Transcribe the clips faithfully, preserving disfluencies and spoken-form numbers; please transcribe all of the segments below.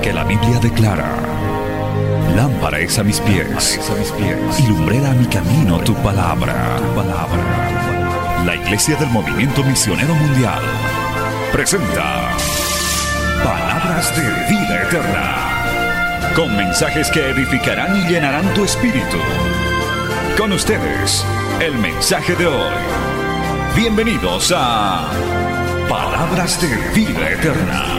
Porque la Biblia declara: lámpara es a mis pies y lumbrera a mi camino tu palabra. Tu palabra. La Iglesia del Movimiento Misionero Mundial presenta Palabras de Vida Eterna, con mensajes que edificarán y llenarán tu espíritu. Con ustedes, el mensaje de hoy. Bienvenidos a Palabras de Vida Eterna.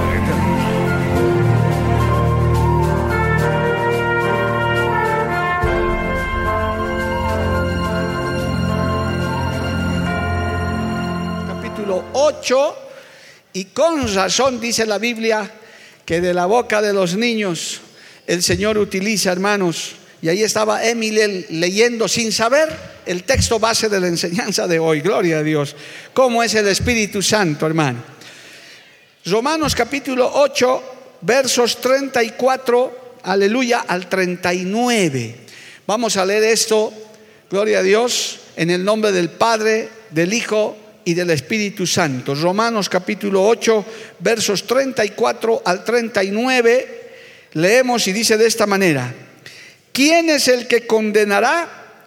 ocho, y con razón dice la Biblia que de la boca de los niños el Señor utiliza, hermanos. Y ahí estaba Emily leyendo sin saber el texto base de la enseñanza de hoy. Gloria a Dios. ¿Cómo es el Espíritu Santo, hermano? Romanos capítulo ocho, versos treinta y cuatro, aleluya, al treinta y nueve. Vamos a leer esto, gloria a Dios, en el nombre del Padre, del Hijo y del Espíritu Santo. Romanos capítulo ocho, versos treinta y cuatro al treinta y nueve, leemos y dice de esta manera: ¿quién es el que condenará?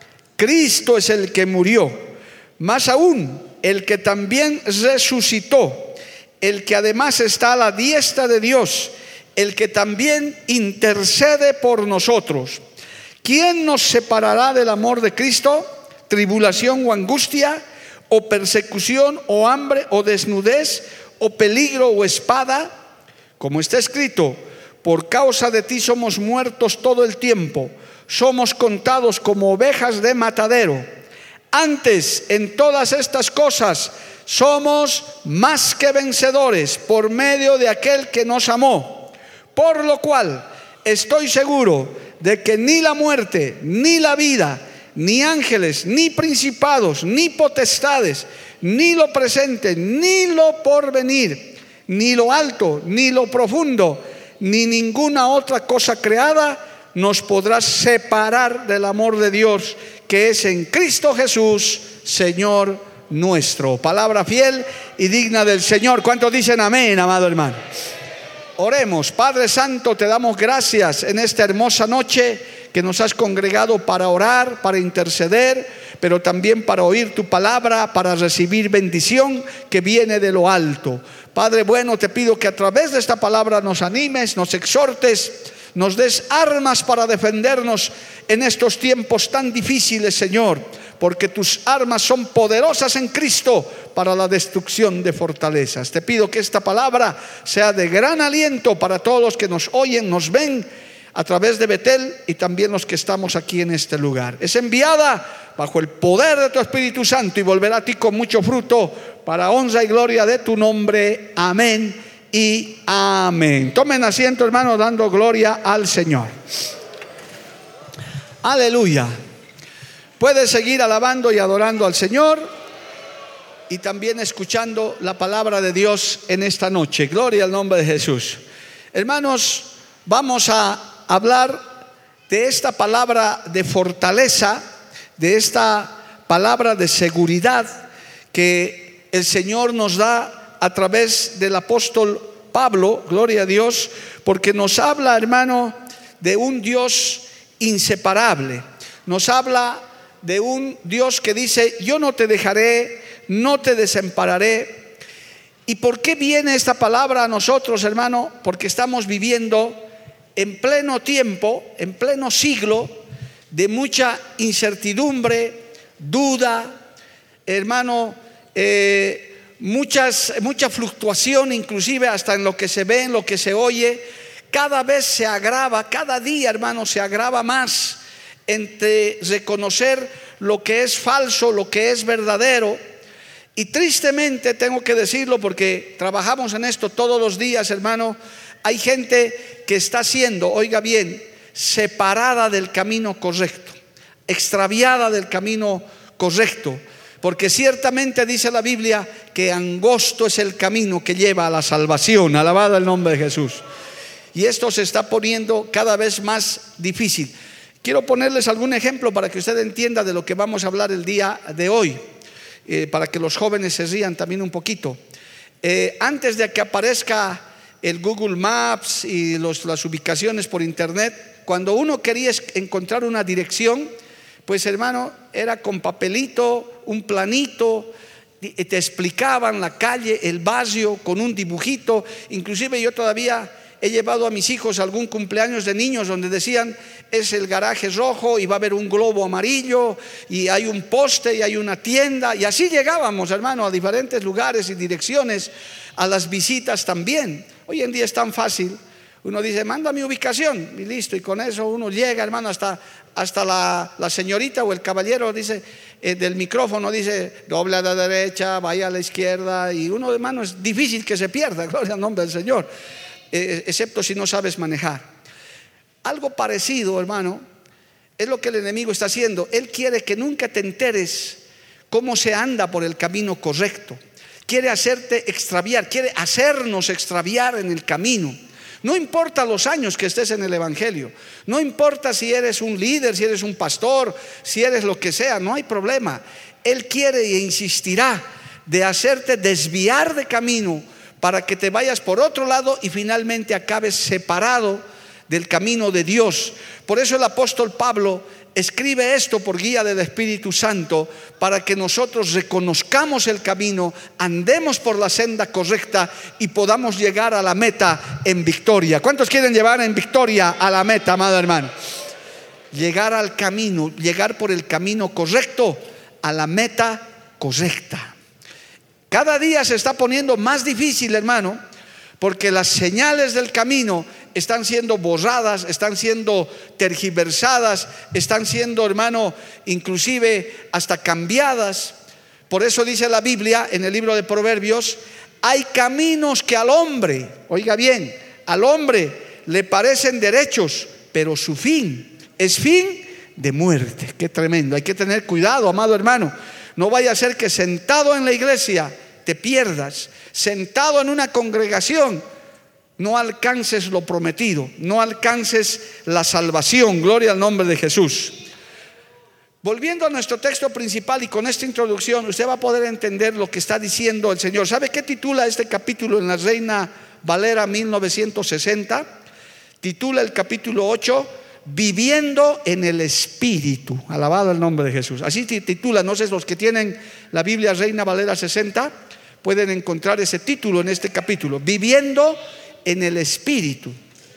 Cristo es el que murió, más aún el que también resucitó, el que además está a la diestra de Dios, el que también intercede por nosotros. ¿Quién nos separará del amor de Cristo? ¿Tribulación o angustia, o persecución, o hambre, o desnudez, o peligro, o espada? Como está escrito: por causa de ti somos muertos todo el tiempo, somos contados como ovejas de matadero. Antes, en todas estas cosas, somos más que vencedores por medio de aquel que nos amó. Por lo cual, estoy seguro de que ni la muerte, ni la vida, ni ángeles, ni principados, ni potestades, ni lo presente, ni lo porvenir, ni lo alto, ni lo profundo, ni ninguna otra cosa creada nos podrá separar del amor de Dios que es en Cristo Jesús, Señor nuestro. Palabra fiel y digna del Señor. ¿Cuántos dicen amén, amado hermano? Oremos. Padre Santo, te damos gracias en esta hermosa noche que nos has congregado para orar, para interceder, pero también para oír tu palabra, para recibir bendición que viene de lo alto. Padre bueno, te pido que a través de esta palabra nos animes, nos exhortes, nos des armas para defendernos en estos tiempos tan difíciles, Señor, porque tus armas son poderosas en Cristo para la destrucción de fortalezas. Te pido que esta palabra sea de gran aliento para todos los que nos oyen, nos ven a través de Betel y también los que estamos aquí en este lugar. Es enviada bajo el poder de tu Espíritu Santo y volverá a ti con mucho fruto para honra y gloria de tu nombre. Amén y amén. Tomen asiento, hermanos, dando gloria al Señor. Aleluya. Puedes seguir alabando y adorando al Señor y también escuchando la palabra de Dios en esta noche. Gloria al nombre de Jesús. Hermanos, vamos a hablar de esta palabra de fortaleza, de esta palabra de seguridad que el Señor nos da a través del apóstol Pablo, gloria a Dios, porque nos habla, hermano, de un Dios inseparable. Nos habla de un Dios que dice: yo no te dejaré, no te desampararé. ¿Y por qué viene esta palabra a nosotros, hermano? Porque estamos viviendo en pleno tiempo, en pleno siglo de mucha incertidumbre, duda, hermano, eh, muchas, mucha fluctuación, inclusive hasta en lo que se ve, en lo que se oye. Cada vez se agrava, cada día, hermano, se agrava más entre reconocer lo que es falso, lo que es verdadero. Y tristemente tengo que decirlo, porque trabajamos en esto todos los días, hermano. Hay gente que está siendo, oiga bien, separada del camino correcto, extraviada del camino correcto, porque ciertamente dice la Biblia que angosto es el camino que lleva a la salvación. Alabado el nombre de Jesús. Y esto se está poniendo cada vez más difícil. Quiero ponerles algún ejemplo para que usted entienda de lo que vamos a hablar el día de hoy, eh, para que los jóvenes se rían también un poquito. Eh, antes de que aparezca el Google Maps y los, las ubicaciones por internet, cuando uno quería encontrar una dirección, pues hermano, era con papelito, un planito, te explicaban la calle, el barrio, con un dibujito. Inclusive yo todavía he llevado a mis hijos a algún cumpleaños de niños donde decían, es el garaje rojo y va a haber un globo amarillo y hay un poste y hay una tienda, y así llegábamos, hermano, a diferentes lugares y direcciones, a las visitas también. Hoy en día es tan fácil, uno dice, manda mi ubicación y listo, y con eso uno llega, hermano, hasta, hasta la, la señorita o el caballero dice, eh, del micrófono dice, doble a la derecha, vaya a la izquierda, y uno, hermano, es difícil que se pierda, gloria al nombre del Señor, eh, excepto si no sabes manejar. Algo parecido, hermano, es lo que el enemigo está haciendo. Él quiere que nunca te enteres cómo se anda por el camino correcto. Quiere hacerte extraviar, quiere hacernos extraviar en el camino. No importa los años que estés en el evangelio, no importa si eres un líder, si eres un pastor, si eres lo que sea, no hay problema. Él quiere e insistirá de hacerte desviar de camino para que te vayas por otro lado y finalmente acabes separado del camino de Dios. Por eso el apóstol Pablo escribe esto por guía del Espíritu Santo, para que nosotros reconozcamos el camino, andemos por la senda correcta y podamos llegar a la meta en victoria. ¿Cuántos quieren llevar en victoria a la meta, amado hermano? Llegar al camino, llegar por el camino correcto a la meta correcta. Cada día se está poniendo más difícil, hermano, porque las señales del camino están siendo borradas, están siendo tergiversadas, están siendo, hermano, inclusive hasta cambiadas. Por eso dice la Biblia en el libro de Proverbios, hay caminos que al hombre, oiga bien, al hombre le parecen derechos, pero su fin es fin de muerte. Qué tremendo, hay que tener cuidado, amado hermano. No vaya a ser que sentado en la iglesia te pierdas, sentado en una congregación no alcances lo prometido, no alcances la salvación. Gloria al nombre de Jesús. Volviendo a nuestro texto principal, y con esta introducción usted va a poder entender lo que está diciendo el Señor. ¿Sabe qué titula este capítulo en la Reina Valera mil novecientos sesenta? Titula el capítulo ocho, Viviendo en el Espíritu. Alabado el nombre de Jesús. Así titula, no sé, los que tienen la Biblia Reina Valera sesenta pueden encontrar ese título en este capítulo, Viviendo en el Espíritu.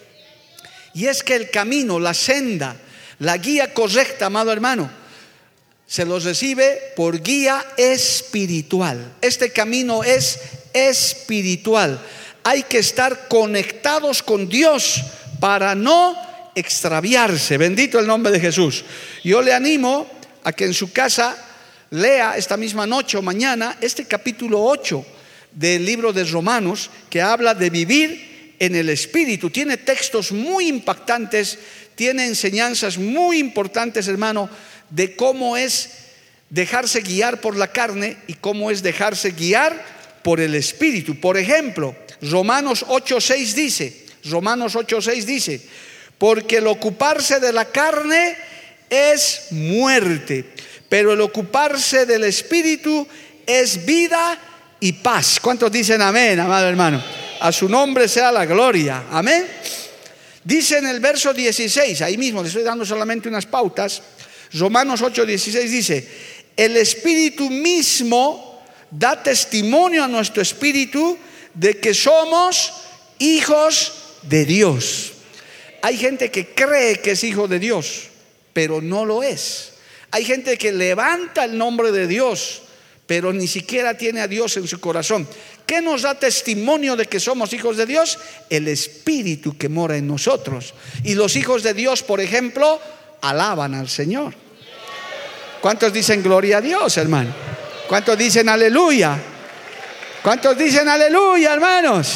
Y es que el camino, la senda, la guía correcta, amado hermano, se los recibe por guía espiritual. Este camino es espiritual. Hay que estar conectados con Dios para no extraviarse. Bendito el nombre de Jesús. Yo le animo a que en su casa lea esta misma noche o mañana este capítulo ocho del libro de Romanos, que habla de vivir en el Espíritu. Tiene textos muy impactantes, tiene enseñanzas muy importantes, hermano, de cómo es dejarse guiar por la carne y cómo es dejarse guiar por el Espíritu. Por ejemplo, Romanos ocho seis dice, Romanos ocho seis dice, porque el ocuparse de la carne es muerte, pero el ocuparse del Espíritu es vida y paz. ¿Cuántos dicen amén, amado hermano? A su nombre sea la gloria, amén. Dice en el verso dieciséis, ahí mismo le estoy dando solamente unas pautas. Romanos ocho dieciséis dice, el Espíritu mismo da testimonio a nuestro espíritu de que somos hijos de Dios. Hay gente que cree que es hijo de Dios, pero no lo es. Hay gente que levanta el nombre de Dios, pero ni siquiera tiene a Dios en su corazón. ¿Qué nos da testimonio de que somos hijos de Dios? El Espíritu que mora en nosotros. Y los hijos de Dios, por ejemplo, alaban al Señor. ¿Cuántos dicen gloria a Dios, hermano? ¿Cuántos dicen aleluya? ¿Cuántos dicen aleluya, hermanos?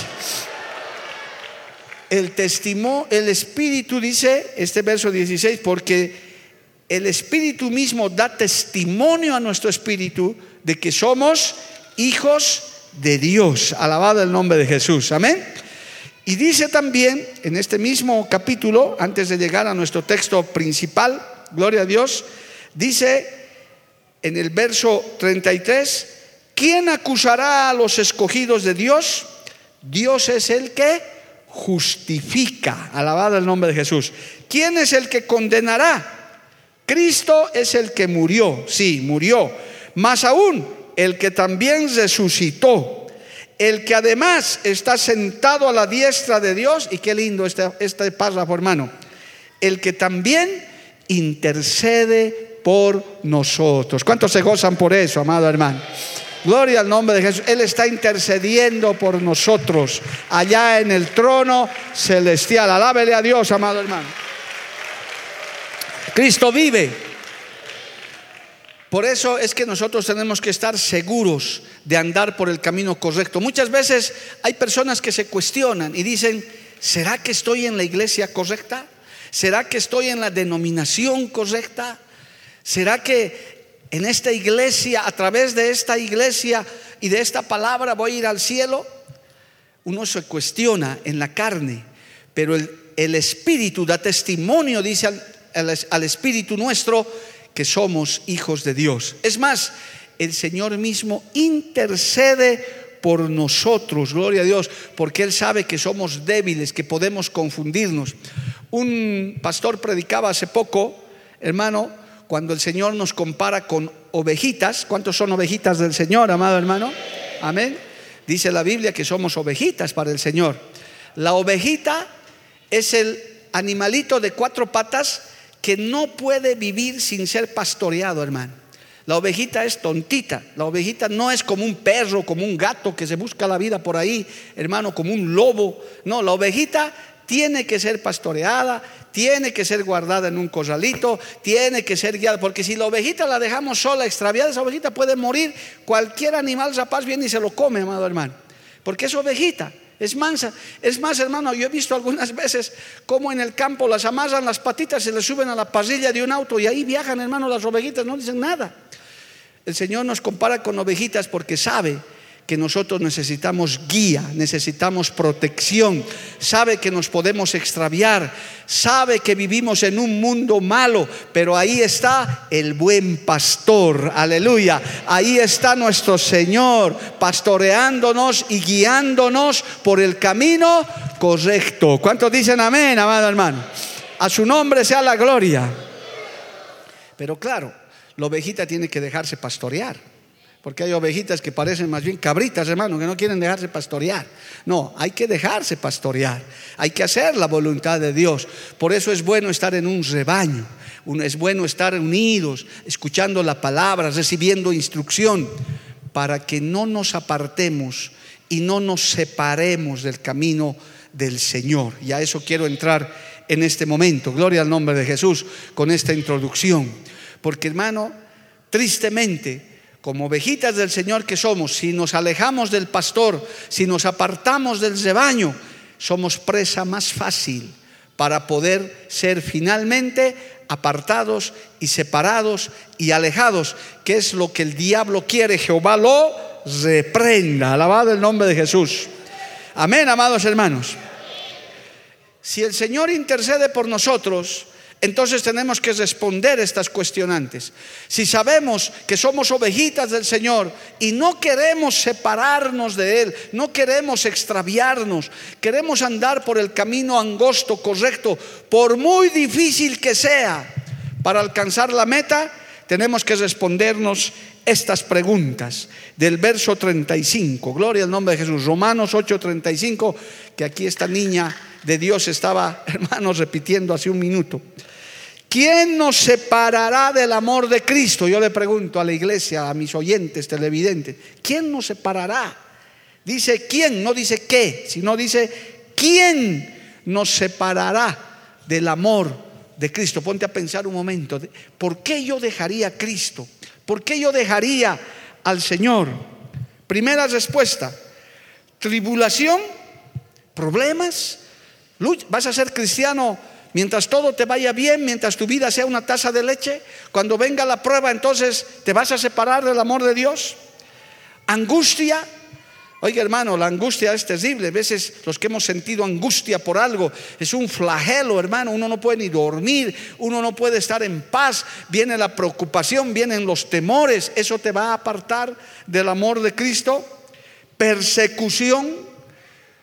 El testimonio, el Espíritu dice, este verso dieciséis, porque el Espíritu mismo da testimonio a nuestro espíritu de que somos hijos de Dios. Alabado el nombre de Jesús, amén. Y dice también en este mismo capítulo, antes de llegar a nuestro texto principal, gloria a Dios, dice en el verso treinta y tres, ¿quién acusará a los escogidos de Dios? Dios es el que justifica. Alabado el nombre de Jesús. ¿Quién es el que condenará? Cristo es el que murió, sí, murió. Más aún, el que también resucitó, el que además está sentado a la diestra de Dios. Y qué lindo este, este párrafo, hermano. El que también intercede por nosotros. ¿Cuántos se gozan por eso, amado hermano? Gloria al nombre de Jesús. Él está intercediendo por nosotros allá en el trono celestial. Alábele a Dios, amado hermano. Cristo vive. Por eso es que nosotros tenemos que estar seguros de andar por el camino correcto. Muchas veces hay personas que se cuestionan y dicen: ¿será que estoy en la iglesia correcta? ¿Será que estoy en la denominación correcta? ¿Será que en esta iglesia, a través de esta iglesia y de esta palabra, voy a ir al cielo? Uno se cuestiona en la carne, pero el, el Espíritu da testimonio, dice al, al, al Espíritu nuestro, que somos hijos de Dios. Es más, el Señor mismo intercede por nosotros, gloria a Dios, porque Él sabe que somos débiles, que podemos confundirnos. Un pastor predicaba hace poco, hermano, cuando el Señor nos compara con ovejitas. ¿Cuántos son ovejitas del Señor, amado hermano? Amén. Dice la Biblia que somos ovejitas para el Señor. La ovejita es el animalito de cuatro patas que no puede vivir sin ser pastoreado, hermano. La ovejita es tontita. La ovejita no es como un perro, como un gato que se busca la vida por ahí, hermano, como un lobo. No, la ovejita tiene que ser pastoreada, tiene que ser guardada en un corralito, tiene que ser guiada, porque si la ovejita la dejamos sola, extraviada, esa ovejita puede morir. Cualquier animal rapaz viene y se lo come, amado hermano, porque es ovejita, es mansa. Es más, hermano, yo he visto algunas veces cómo en el campo las amarran las patitas, se les suben a la parrilla de un auto y ahí viajan, hermano, las ovejitas, no dicen nada. El Señor nos compara con ovejitas porque sabe que nosotros necesitamos guía, necesitamos protección, sabe que nos podemos extraviar, sabe que vivimos en un mundo malo, pero ahí está el buen pastor, aleluya, ahí está nuestro Señor pastoreándonos y guiándonos por el camino correcto. ¿Cuántos dicen amén, amado hermano? A su nombre sea la gloria. Pero claro, la ovejita tiene que dejarse pastorear, porque hay ovejitas que parecen más bien cabritas, hermano, que no quieren dejarse pastorear. No, hay que dejarse pastorear, hay que hacer la voluntad de Dios. Por eso es bueno estar en un rebaño, es bueno estar unidos, escuchando la palabra, recibiendo instrucción, para que no nos apartemos y no nos separemos del camino del Señor. Y a eso quiero entrar en este momento. Gloria al nombre de Jesús con esta introducción. Porque, hermano, tristemente, como ovejitas del Señor que somos, si nos alejamos del pastor, si nos apartamos del rebaño, somos presa más fácil para poder ser finalmente apartados y separados y alejados, que es lo que el diablo quiere. Jehová lo reprenda. Alabado el nombre de Jesús. Amén, amados hermanos. Si el Señor intercede por nosotros, entonces tenemos que responder estas cuestionantes. Si sabemos que somos ovejitas del Señor y no queremos separarnos de Él, no queremos extraviarnos, queremos andar por el camino angosto, correcto, por muy difícil que sea, para alcanzar la meta, tenemos que respondernos estas preguntas del verso treinta y cinco. Gloria al nombre de Jesús. Romanos ocho treinta y cinco, que aquí esta niña de Dios estaba, hermanos, repitiendo hace un minuto. ¿Quién nos separará del amor de Cristo? Yo le pregunto a la iglesia, a mis oyentes televidentes, ¿quién nos separará? Dice quién, no dice qué, sino dice quién nos separará del amor de Cristo. Ponte a pensar un momento, ¿por qué yo dejaría a Cristo? ¿Por qué yo dejaría al Señor? Primera respuesta: tribulación, problemas, lucha. ¿Vas a ser cristiano mientras todo te vaya bien, mientras tu vida sea una taza de leche? Cuando venga la prueba, entonces te vas a separar del amor de Dios. Angustia. Oiga, hermano, la angustia es terrible. A veces los que hemos sentido angustia por algo es un flagelo, hermano. Uno no puede ni dormir, uno no puede estar en paz. Viene la preocupación, vienen los temores. Eso te va a apartar del amor de Cristo. Persecución.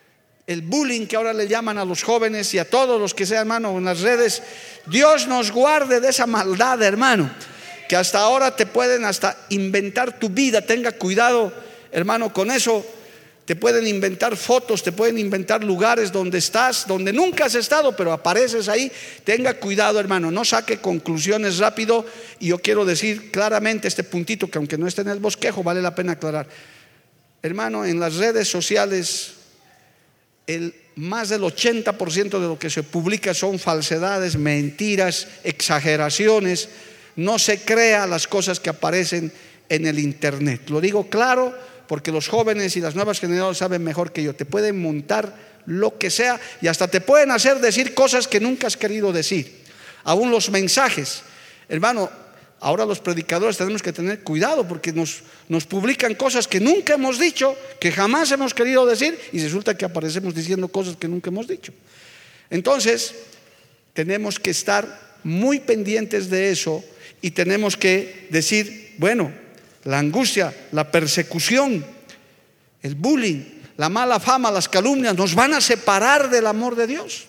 el bullying que ahora le llaman a los jóvenes y a todos los que sean, hermano, en las redes. Dios nos guarde de esa maldad, hermano, que hasta ahora te pueden hasta inventar tu vida. Tenga cuidado, hermano, con eso. Te pueden inventar fotos, te pueden inventar lugares donde estás, donde nunca has estado, pero apareces ahí. Tenga cuidado, hermano, no saque conclusiones rápido. Y yo quiero decir claramente este puntito, que aunque no esté en el bosquejo, vale la pena aclarar. Hermano, en las redes sociales, el más del ochenta por ciento de lo que se publica son falsedades, mentiras, exageraciones. No se crea las cosas que aparecen en el internet. Lo digo claro, porque los jóvenes y las nuevas generaciones saben mejor que yo. Te pueden montar lo que sea y hasta te pueden hacer decir cosas que nunca has querido decir. Aún los mensajes, hermano, ahora los predicadores tenemos que tener cuidado, porque nos, nos publican cosas que nunca hemos dicho, que jamás hemos querido decir, y resulta que aparecemos diciendo cosas que nunca hemos dicho. Entonces tenemos que estar muy pendientes de eso y tenemos que decir, bueno, la angustia, la persecución, el bullying, la mala fama, las calumnias nos van a separar del amor de Dios.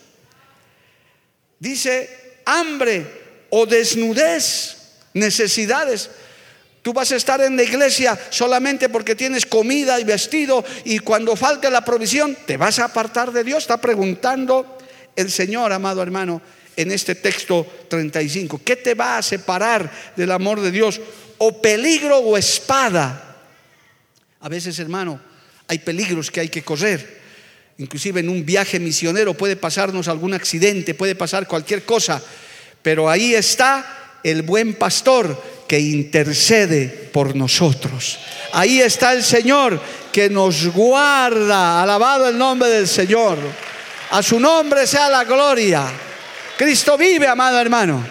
Dice hambre o desnudez, necesidades. Tú vas a estar en la iglesia solamente porque tienes comida y vestido, y cuando falte la provisión te vas a apartar de Dios. Está preguntando el Señor, amado hermano, en este texto treinta y cinco. ¿Qué te va a separar del amor de Dios? O peligro o espada. A veces, hermano, hay peligros que hay que correr. Inclusive en un viaje misionero puede pasarnos algún accidente, puede pasar cualquier cosa, pero ahí está el buen pastor que intercede por nosotros. Ahí está el Señor que nos guarda. Alabado el nombre del Señor. A su nombre sea la gloria. Cristo vive, amado hermano.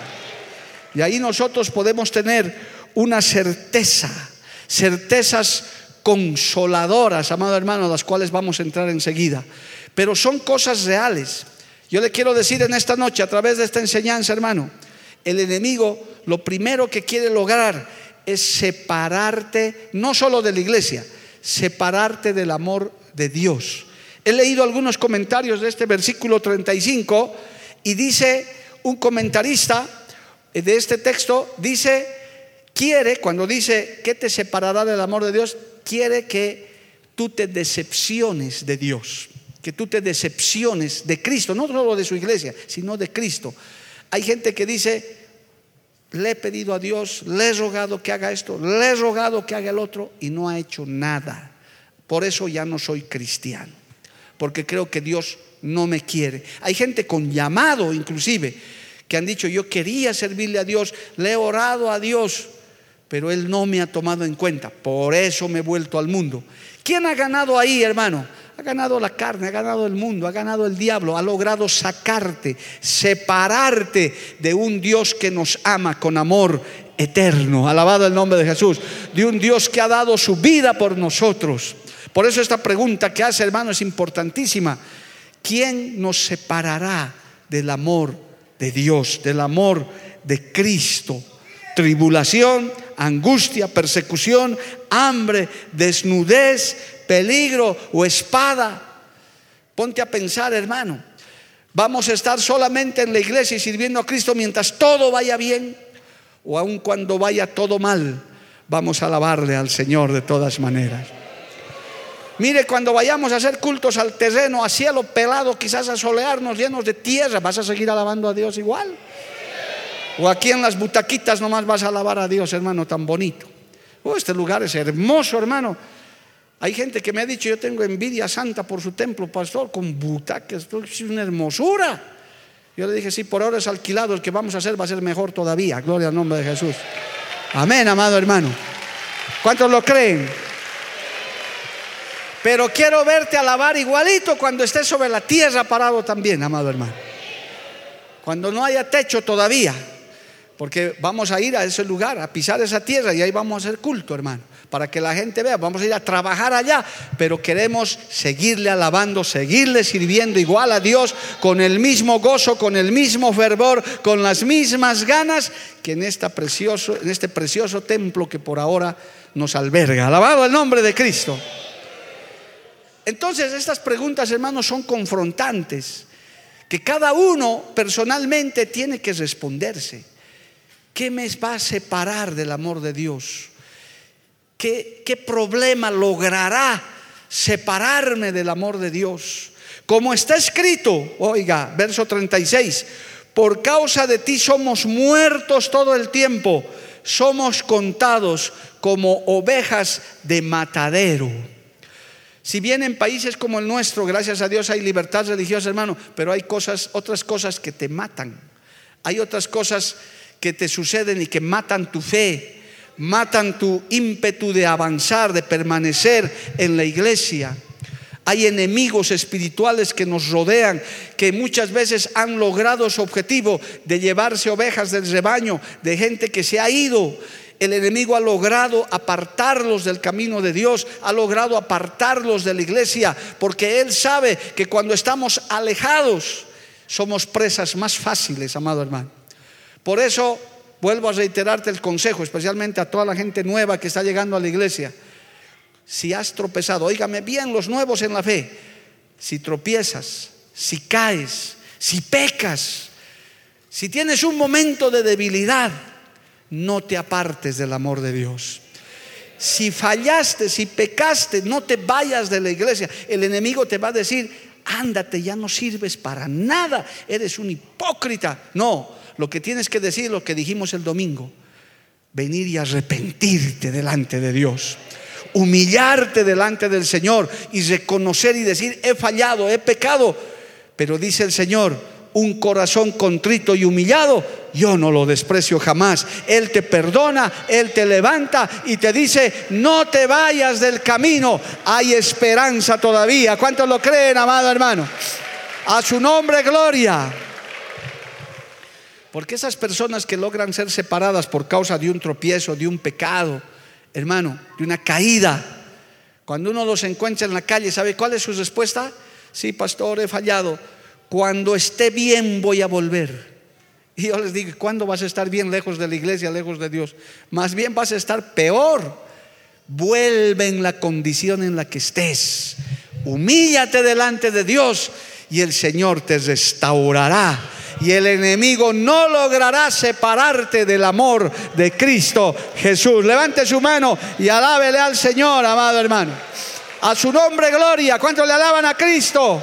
Y ahí nosotros podemos tener una certeza, certezas consoladoras, amado hermano, a las cuales vamos a entrar enseguida. Pero son cosas reales. Yo le quiero decir en esta noche, a través de esta enseñanza, hermano, el enemigo lo primero que quiere lograr es separarte, no solo de la iglesia, separarte del amor de Dios. He leído algunos comentarios de este versículo treinta y cinco y dice un comentarista de este texto, dice, quiere, cuando dice ¿qué te separará del amor de Dios? Quiere que tú te decepciones de Dios, que tú te decepciones de Cristo, no solo de su iglesia, sino de Cristo. Hay gente que dice, le he pedido a Dios, le he rogado que haga esto, le he rogado que haga el otro, y no ha hecho nada. Por eso ya no soy cristiano, porque creo que Dios no me quiere. Hay gente con llamado inclusive que han dicho, yo quería servirle a Dios, le he orado a Dios, pero Él no me ha tomado en cuenta, por eso me he vuelto al mundo. ¿Quién ha ganado ahí, hermano? Ha ganado la carne, ha ganado el mundo, ha ganado el diablo. Ha logrado sacarte, separarte de un Dios que nos ama con amor eterno. Alabado el nombre de Jesús. De un Dios que ha dado su vida por nosotros. Por eso esta pregunta que hace, hermano, es importantísima. ¿Quién nos separará del amor de Dios, del amor de Cristo? Tribulación, angustia, persecución, hambre, desnudez, peligro o espada. Ponte a pensar, hermano, ¿vamos a estar solamente en la iglesia y sirviendo a Cristo mientras todo vaya bien? ¿O aun cuando vaya todo mal, vamos a alabarle al Señor de todas maneras? Mire, cuando vayamos a hacer cultos al terreno, a cielo pelado, quizás a solearnos llenos de tierra, ¿vas a seguir alabando a Dios igual? O aquí en las butaquitas nomás vas a alabar a Dios, hermano, tan bonito. Oh, este lugar es hermoso, hermano. Hay gente que me ha dicho, yo tengo envidia santa por su templo, pastor, con butacas, es una hermosura. Yo le dije, sí, por ahora es alquilado, el que vamos a hacer va a ser mejor todavía. Gloria al nombre de Jesús. Amén, amado hermano. ¿Cuántos lo creen? Pero quiero verte alabar igualito cuando estés sobre la tierra parado también, amado hermano. Cuando no haya techo todavía, porque vamos a ir a ese lugar, a pisar esa tierra, y ahí vamos a hacer culto, hermano, para que la gente vea. Vamos a ir a trabajar allá, pero queremos seguirle alabando, seguirle sirviendo igual a Dios, con el mismo gozo, con el mismo fervor, con las mismas ganas que en, esta precioso, en este precioso templo que por ahora nos alberga. Alabado el nombre de Cristo. Entonces estas preguntas, hermanos, son confrontantes, que cada uno personalmente tiene que responderse. ¿Qué me va a separar del amor de Dios? ¿Qué, qué problema logrará separarme del amor de Dios? Como está escrito, oiga, verso treinta y seis, por causa de ti somos muertos todo el tiempo, somos contados como ovejas de matadero. Si bien en países como el nuestro, gracias a Dios, hay libertad religiosa, hermano, pero hay cosas, otras cosas que te matan. Hay otras cosas que te suceden y que matan tu fe, matan tu ímpetu de avanzar, de permanecer en la iglesia. Hay enemigos espirituales que nos rodean, que muchas veces han logrado su objetivo de llevarse ovejas del rebaño, de gente que se ha ido. El enemigo ha logrado apartarlos del camino de Dios, ha logrado apartarlos de la iglesia, porque él sabe que cuando estamos alejados somos presas más fáciles, amado hermano. Por eso vuelvo a reiterarte el consejo, especialmente a toda la gente nueva que está llegando a la iglesia. Si has tropezado, óigame bien, los nuevos en la fe, si tropiezas, si caes, si pecas, si tienes un momento de debilidad, no te apartes del amor de Dios. Si fallaste, si pecaste, no te vayas de la iglesia. El enemigo te va a decir: ándate, ya no sirves para nada, eres un hipócrita. No, lo que tienes que decir, lo que dijimos el domingo: venir y arrepentirte delante de Dios, humillarte delante del Señor y reconocer y decir: he fallado, he pecado. Pero dice el Señor: un corazón contrito y humillado yo no lo desprecio jamás. Él te perdona, Él te levanta y te dice: no te vayas del camino, hay esperanza todavía. ¿Cuántos lo creen, amado hermano? A su nombre gloria. Porque esas personas que logran ser separadas por causa de un tropiezo, de un pecado, hermano, de una caída, cuando uno los encuentra en la calle, ¿sabe cuál es su respuesta? Sí, pastor, he fallado. Cuando esté bien voy a volver. Y yo les digo: ¿cuándo vas a estar bien lejos de la iglesia, lejos de Dios? Más bien vas a estar peor. Vuelve en la condición en la que estés. Humíllate delante de Dios y el Señor te restaurará. Y el enemigo no logrará separarte del amor de Cristo Jesús. Levante su mano y alábele al Señor, amado hermano. A su nombre gloria. ¿Cuántos le alaban a Cristo?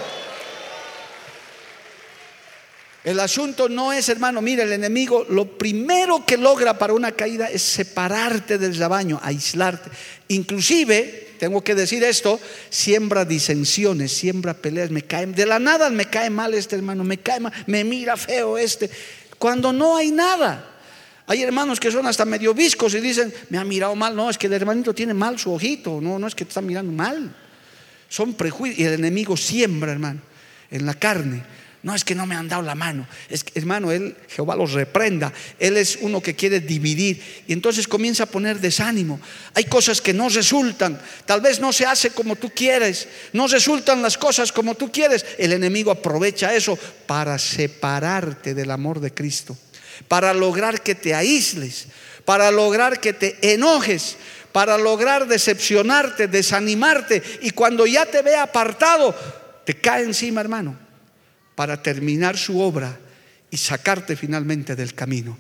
El asunto no es, hermano, mira, el enemigo lo primero que logra para una caída es separarte del rebaño, aislarte. Inclusive, tengo que decir esto, siembra disensiones, siembra peleas. Me cae, de la nada me cae mal este hermano, me cae mal, me mira feo este, cuando no hay nada. Hay hermanos que son hasta medio viscos y dicen: me ha mirado mal. No, es que el hermanito tiene mal su ojito. No, no es que te está mirando mal. Son prejuicios. Y el enemigo siembra, hermano, en la carne. No, es que no me han dado la mano. Es que, hermano, él, Jehová los reprenda. Él es uno que quiere dividir. Y entonces comienza a poner desánimo. Hay cosas que no resultan. Tal vez no se hace como tú quieres. No resultan las cosas como tú quieres. El enemigo aprovecha eso para separarte del amor de Cristo, para lograr que te aísles, para lograr que te enojes, para lograr decepcionarte, desanimarte. Y cuando ya te ve apartado, te cae encima, hermano, para terminar su obra y sacarte finalmente del camino.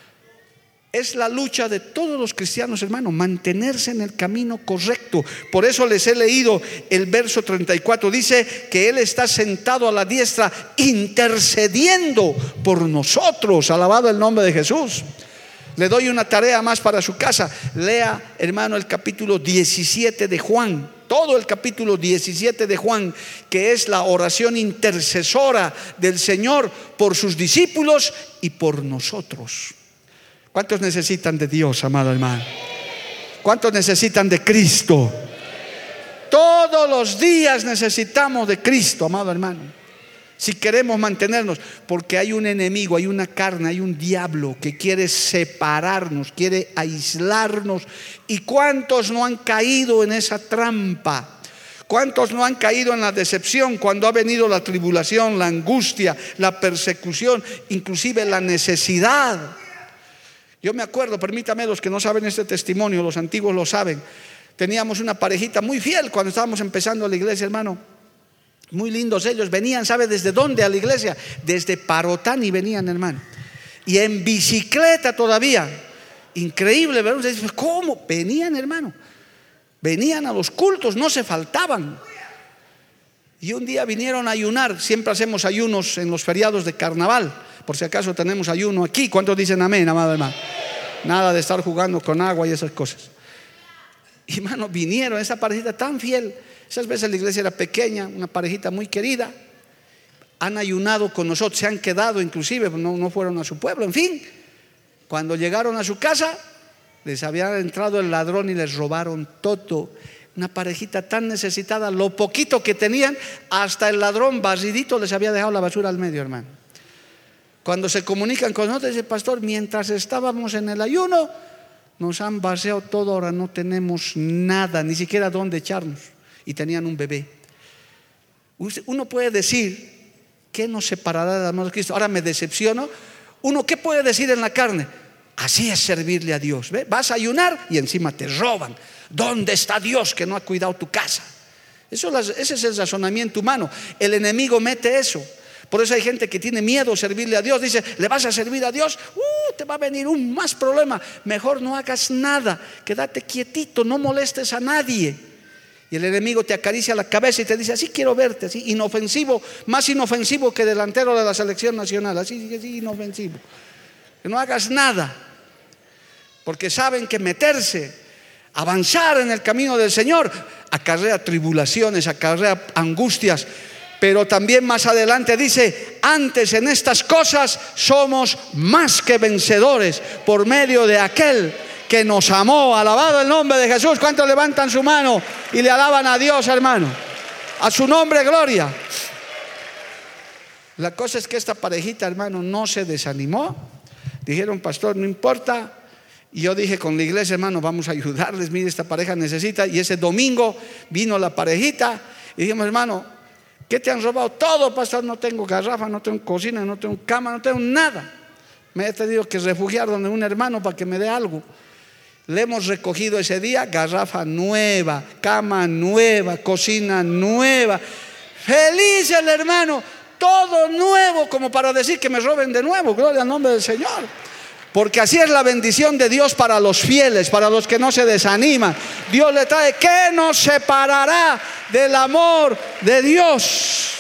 Es la lucha de todos los cristianos, hermano, mantenerse en el camino correcto. Por eso les he leído el verso treinta y cuatro. Dice que Él está sentado a la diestra intercediendo por nosotros. Alabado el nombre de Jesús. Le doy una tarea más para su casa. Lea, hermano, el capítulo diecisiete de Juan. Todo el capítulo diecisiete de Juan, que es la oración intercesora del Señor por sus discípulos y por nosotros. ¿Cuántos necesitan de Dios, amado hermano? ¿Cuántos necesitan de Cristo? Todos los días necesitamos de Cristo, amado hermano, si queremos mantenernos, porque hay un enemigo, hay una carne, hay un diablo que quiere separarnos, quiere aislarnos. ¿Y cuántos no han caído en esa trampa? ¿Cuántos no han caído en la decepción cuando ha venido la tribulación, la angustia, la persecución, inclusive la necesidad? Yo me acuerdo, permítame, los que no saben este testimonio, los antiguos lo saben. teníamos una parejita muy fiel cuando estábamos empezando la iglesia, hermano. Muy lindos ellos, venían, ¿sabe desde dónde a la iglesia? Desde Parotani venían, hermano. Y en bicicleta todavía. Increíble, ¿verdad? ¿Cómo? Venían, hermano. Venían a los cultos, no se faltaban. Y un día vinieron a ayunar. Siempre hacemos ayunos en los feriados de carnaval. Por si acaso tenemos ayuno aquí. ¿Cuántos dicen amén, amado hermano? Nada de estar jugando con agua y esas cosas. Y hermano, vinieron esa parejita tan fiel. Esas veces la iglesia era pequeña, una parejita muy querida. Han ayunado con nosotros, se han quedado inclusive, no, no fueron a su pueblo. En fin, cuando llegaron a su casa, les había entrado el ladrón y les robaron todo. Una parejita tan necesitada, lo poquito que tenían, hasta el ladrón barridito les había dejado la basura al medio, hermano. Cuando se comunican con nosotros, dice: pastor, mientras estábamos en el ayuno, nos han vaciado todo, ahora no tenemos nada, ni siquiera dónde echarnos. Y tenían un bebé. Uno puede decir: ¿qué nos separará del amor de Cristo? Ahora me decepciono. Uno, ¿qué puede decir en la carne? Así es servirle a Dios. ¿Ve? Vas a ayunar y encima te roban. ¿Dónde está Dios que no ha cuidado tu casa? Eso, ese es el razonamiento humano. El enemigo mete eso. Por eso hay gente que tiene miedo a servirle a Dios. Dice: ¿le vas a servir a Dios? Uh, te va a venir un más problema. Mejor no hagas nada. Quédate quietito, no molestes a nadie. Y el enemigo te acaricia la cabeza y te dice: así quiero verte, así inofensivo, más inofensivo que delantero de la selección nacional, así, así inofensivo. Que no hagas nada, porque saben que meterse, avanzar en el camino del Señor, acarrea tribulaciones, acarrea angustias. Pero también más adelante dice: antes en estas cosas somos más que vencedores por medio de aquel que nos amó. Alabado el nombre de Jesús. ¿Cuántos levantan su mano y le alaban a Dios, hermano? A su nombre, gloria. La cosa es que esta parejita, hermano, no se desanimó. Dijeron: pastor, no importa. Y yo dije con la iglesia: hermano, vamos a ayudarles, mire, esta pareja necesita. Y ese domingo vino la parejita y dijimos: hermano, ¿qué te han robado? Todo, pastor. No tengo garrafa, no tengo cocina, no tengo cama, no tengo nada. Me he tenido que refugiar donde un hermano para que me dé algo. Le hemos recogido ese día garrafa nueva, cama nueva, cocina nueva. Feliz el hermano, todo nuevo, como para decir que me roben de nuevo. Gloria al nombre del Señor. Porque así es la bendición de Dios para los fieles, para los que no se desaniman. Dios le trae: ¿qué nos separará del amor de Dios?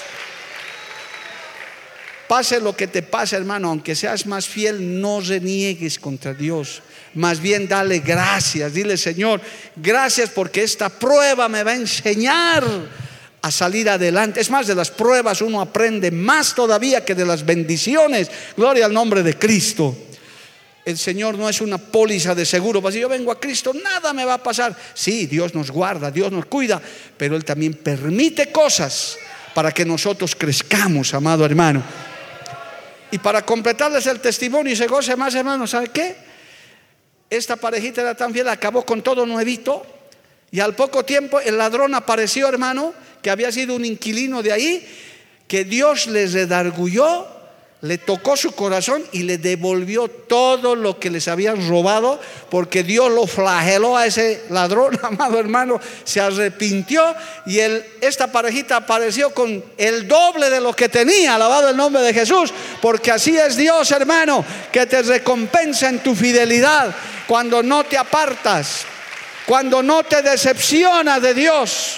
Pase lo que te pase, hermano, aunque seas más fiel, no reniegues contra Dios. Más bien dale gracias. Dile: Señor, gracias porque esta prueba me va a enseñar a salir adelante. Es más, de las pruebas uno aprende más todavía que de las bendiciones. Gloria al nombre de Cristo. El Señor no es una póliza de seguro. Si yo vengo a Cristo, nada me va a pasar. Sí, Dios nos guarda, Dios nos cuida, pero Él también permite cosas para que nosotros crezcamos, amado hermano. Y para completarles el testimonio y se goce más, hermano, ¿sabe qué? Esta parejita era tan fiel, acabó con todo nuevito. Y al poco tiempo el ladrón apareció, hermano, que había sido un inquilino de ahí, que Dios les redarguyó, le tocó su corazón y le devolvió todo lo que les habían robado, porque Dios lo flageló a ese ladrón, amado hermano. Se arrepintió y el, esta parejita apareció con el doble de lo que tenía. Alabado el nombre de Jesús, porque así es Dios, hermano, que te recompensa en tu fidelidad cuando no te apartas, cuando no te decepcionas de Dios.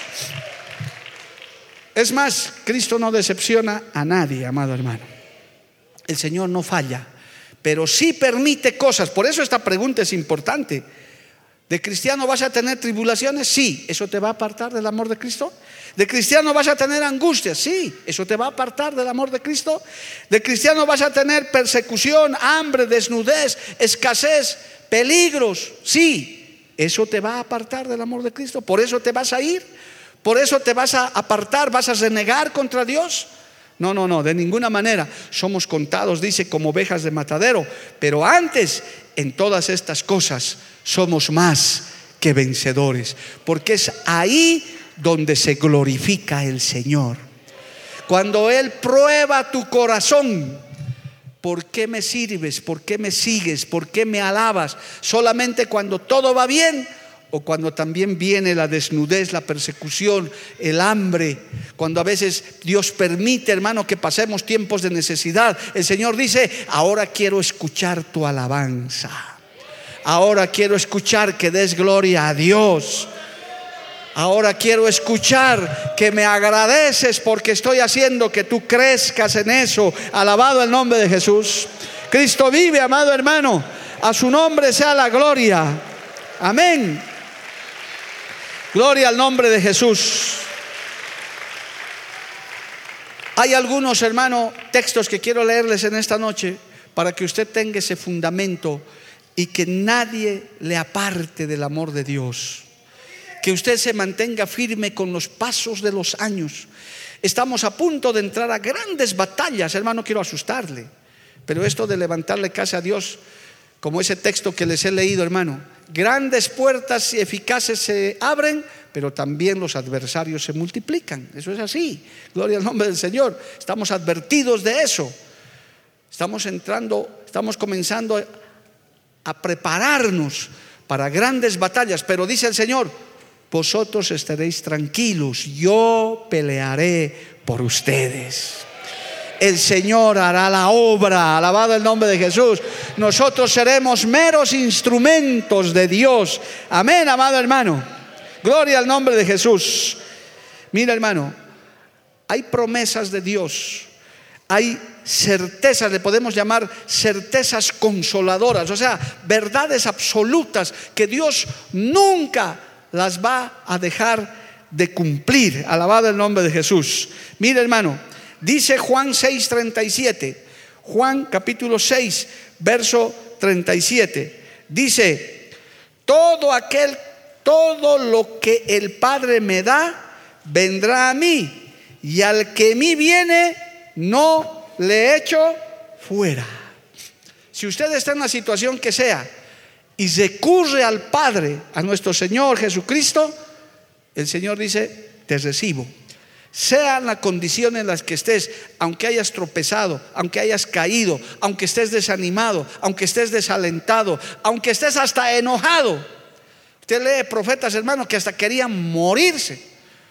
Es más, Cristo no decepciona a nadie, amado hermano. El Señor no falla, pero sí permite cosas. Por eso esta pregunta es importante. ¿De cristiano vas a tener tribulaciones? Sí. ¿Eso te va a apartar del amor de Cristo? ¿De cristiano vas a tener angustias? Sí. ¿Eso te va a apartar del amor de Cristo? ¿De cristiano vas a tener persecución, hambre, desnudez, escasez, peligros? Sí. ¿Eso te va a apartar del amor de Cristo? ¿Por eso te vas a ir? ¿Por eso te vas a apartar? ¿Vas a renegar contra Dios? No, no, no, de ninguna manera. Somos contados, dice, como ovejas de matadero. Pero antes, en todas estas cosas, somos más que vencedores. Porque es ahí donde se glorifica el Señor. Cuando Él prueba tu corazón. ¿Por qué me sirves? ¿Por qué me sigues? ¿Por qué me alabas? ¿Solamente cuando todo va bien? o cuando también viene la desnudez, la persecución, el hambre, cuando a veces Dios permite, hermano, que pasemos tiempos de necesidad, el Señor dice: ahora quiero escuchar tu alabanza, ahora quiero escuchar que des gloria a Dios, ahora quiero escuchar que me agradeces porque estoy haciendo que tú crezcas en eso. Alabado el nombre de Jesús. Cristo vive, amado hermano, a su nombre sea la gloria. Amén. Gloria al nombre de Jesús. Hay algunos, hermano, textos que quiero leerles en esta noche para que usted tenga ese fundamento y que nadie le aparte del amor de Dios. Que usted se mantenga firme con los pasos de los años. Estamos a punto de entrar a grandes batallas, hermano, quiero asustarle, pero esto de levantarle casa a Dios, como ese texto que les he leído, hermano, grandes puertas y eficaces se abren, pero también los adversarios se multiplican. Eso es así. Gloria al nombre del Señor. Estamos advertidos de eso. Estamos entrando, estamos comenzando a prepararnos para grandes batallas, pero dice el Señor: vosotros estaréis tranquilos, yo pelearé por ustedes. El Señor hará la obra. Alabado el nombre de Jesús. Nosotros seremos meros instrumentos de Dios. Amén, amado hermano. Gloria al nombre de Jesús. Mira, hermano, hay promesas de Dios, hay certezas, le podemos llamar certezas consoladoras, o sea, verdades absolutas que Dios nunca las va a dejar de cumplir. Alabado el nombre de Jesús. Mira, hermano, dice Juan seis treinta y siete, Juan capítulo seis verso treinta y siete, dice: todo aquel, todo lo que el Padre me da vendrá a mí, y al que a mí viene no le echo fuera. Si usted está en la situación que sea y recurre al Padre, a nuestro Señor Jesucristo, el Señor dice: te recibo. Sea la condición en la que estés, aunque hayas tropezado, aunque hayas caído, aunque estés desanimado, aunque estés desalentado, aunque estés hasta enojado. Usted lee profetas, hermano, que hasta querían morirse.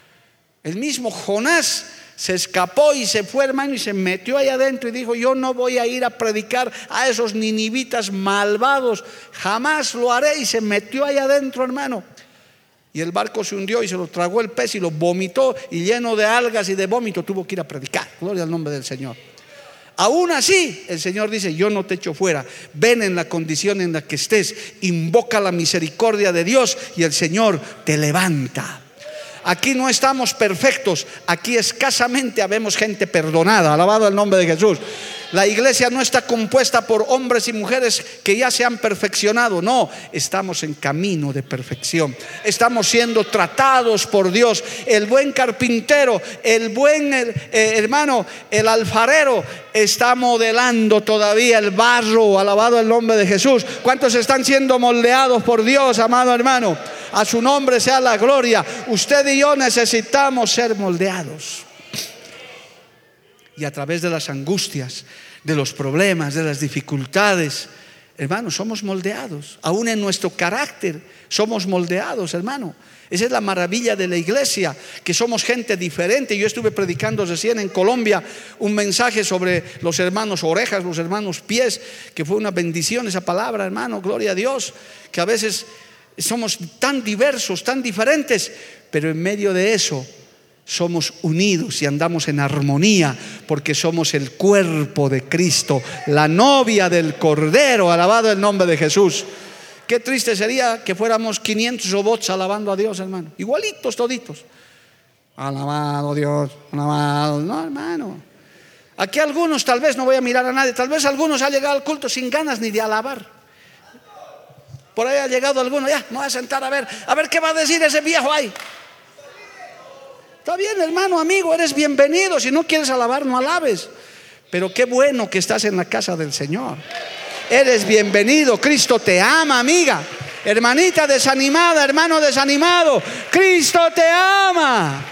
El mismo Jonás se escapó y se fue, hermano, y se metió ahí adentro y dijo: yo no voy a ir a predicar a esos ninivitas malvados, jamás lo haré. Y se metió ahí adentro, hermano, y el barco se hundió y se lo tragó el pez y lo vomitó, y lleno de algas y de vómito tuvo que ir a predicar. Gloria al nombre del Señor. Aún así, el Señor dice: yo no te echo fuera. Ven en la condición en la que estés, invoca la misericordia de Dios y el Señor te levanta. Aquí no estamos perfectos, aquí escasamente habemos gente perdonada. Alabado el nombre de Jesús. La iglesia no está compuesta por hombres y mujeres que ya se han perfeccionado. No, estamos en camino de perfección. Estamos siendo tratados por Dios. El buen carpintero, el buen eh, hermano, el alfarero está modelando todavía el barro. Alabado el nombre de Jesús. ¿Cuántos están siendo moldeados por Dios, amado hermano? A su nombre sea la gloria. Usted y yo necesitamos ser moldeados. Y a través de las angustias, de los problemas, de las dificultades, hermanos, somos moldeados. Aún en nuestro carácter somos moldeados, hermano. Esa es la maravilla de la iglesia, que somos gente diferente. Yo estuve predicando recién en Colombia un mensaje sobre los hermanos orejas, los hermanos pies, que fue una bendición esa palabra, hermano, gloria a Dios. Que a veces somos tan diversos, tan diferentes, pero en medio de eso somos unidos y andamos en armonía, porque somos el cuerpo de Cristo, la novia del Cordero. Alabado el nombre de Jesús. Qué triste sería que fuéramos quinientos robots alabando a Dios, hermano, igualitos toditos. Alabado Dios, alabado. No, hermano, aquí algunos, tal vez, no voy a mirar a nadie, tal vez algunos han llegado al culto sin ganas ni de alabar. Por ahí ha llegado alguno: ya, me voy a sentar a ver, a ver qué va a decir ese viejo ahí. Está bien, hermano, amigo, eres bienvenido. Si no quieres alabar, no alabes. Pero qué bueno que estás en la casa del Señor. Eres bienvenido. Cristo te ama, amiga, hermanita desanimada, hermano desanimado. Cristo te ama.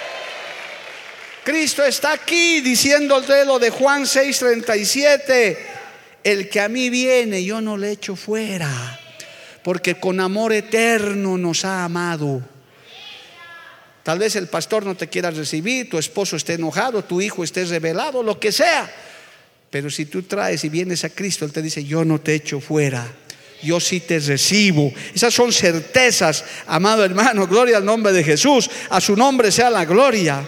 Cristo está aquí diciéndote lo de Juan seis treinta y siete: el que a mí viene, yo no le echo fuera. porque con amor eterno nos ha amado. Tal vez el pastor no te quiera recibir, tu esposo esté enojado, tu hijo esté rebelado, lo que sea. Pero si tú traes y vienes a Cristo, Él te dice: yo no te echo fuera, yo sí te recibo. Esas son certezas, amado hermano. Gloria al nombre de Jesús. A su nombre sea la gloria.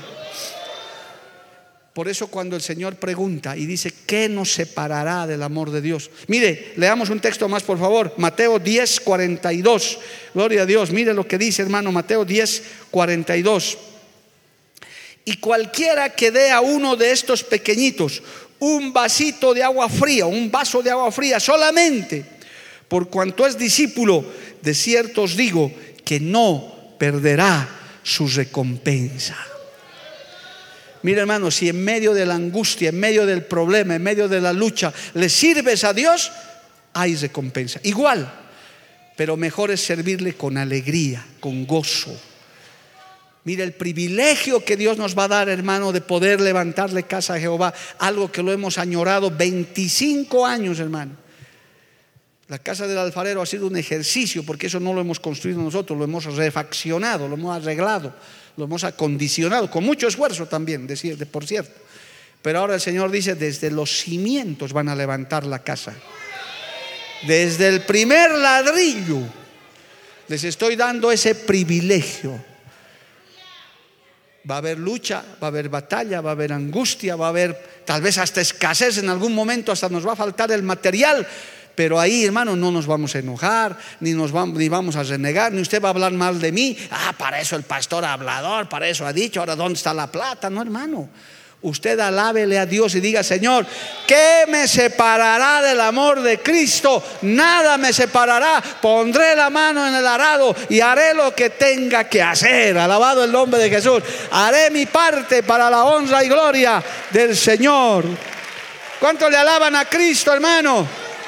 Por eso cuando el Señor pregunta y dice: ¿qué nos separará del amor de Dios? Mire, leamos un texto más, por favor. Mateo diez, cuarenta y dos. Gloria a Dios. Mire lo que dice, hermano. Mateo diez, cuarenta y dos. Y cualquiera que dé a uno de estos pequeñitos un vasito de agua fría, un vaso de agua fría solamente, por cuanto es discípulo, de cierto os digo que no perderá su recompensa. Mira, hermano, si en medio de la angustia, en medio del problema, en medio de la lucha, le sirves a Dios, hay recompensa. Igual, pero mejor es servirle con alegría, con gozo. Mira el privilegio que Dios nos va a dar, hermano, de poder levantarle casa a Jehová. Algo que lo hemos añorado veinticinco años, hermano. La casa del alfarero ha sido un ejercicio, porque eso no lo hemos construido nosotros, lo hemos refaccionado, lo hemos arreglado, lo hemos acondicionado, con mucho esfuerzo también, por cierto. Pero ahora el Señor dice: desde los cimientos van a levantar la casa. Desde el primer ladrillo les estoy dando ese privilegio. Va a haber lucha, va a haber batalla, va a haber angustia, va a haber tal vez hasta escasez en algún momento, hasta nos va a faltar el material. Pero ahí, hermano, no nos vamos a enojar, ni nos vamos, ni vamos a renegar, ni usted va a hablar mal de mí. Ah, para eso el pastor hablador, para eso ha dicho, ahora ¿dónde está la plata? No, hermano. Usted alábele a Dios y diga: Señor, ¿qué me separará del amor de Cristo? Nada me separará. Pondré la mano en el arado y haré lo que tenga que hacer. Alabado el nombre de Jesús. Haré mi parte para la honra y gloria del Señor. ¿Cuánto le alaban a Cristo, hermano?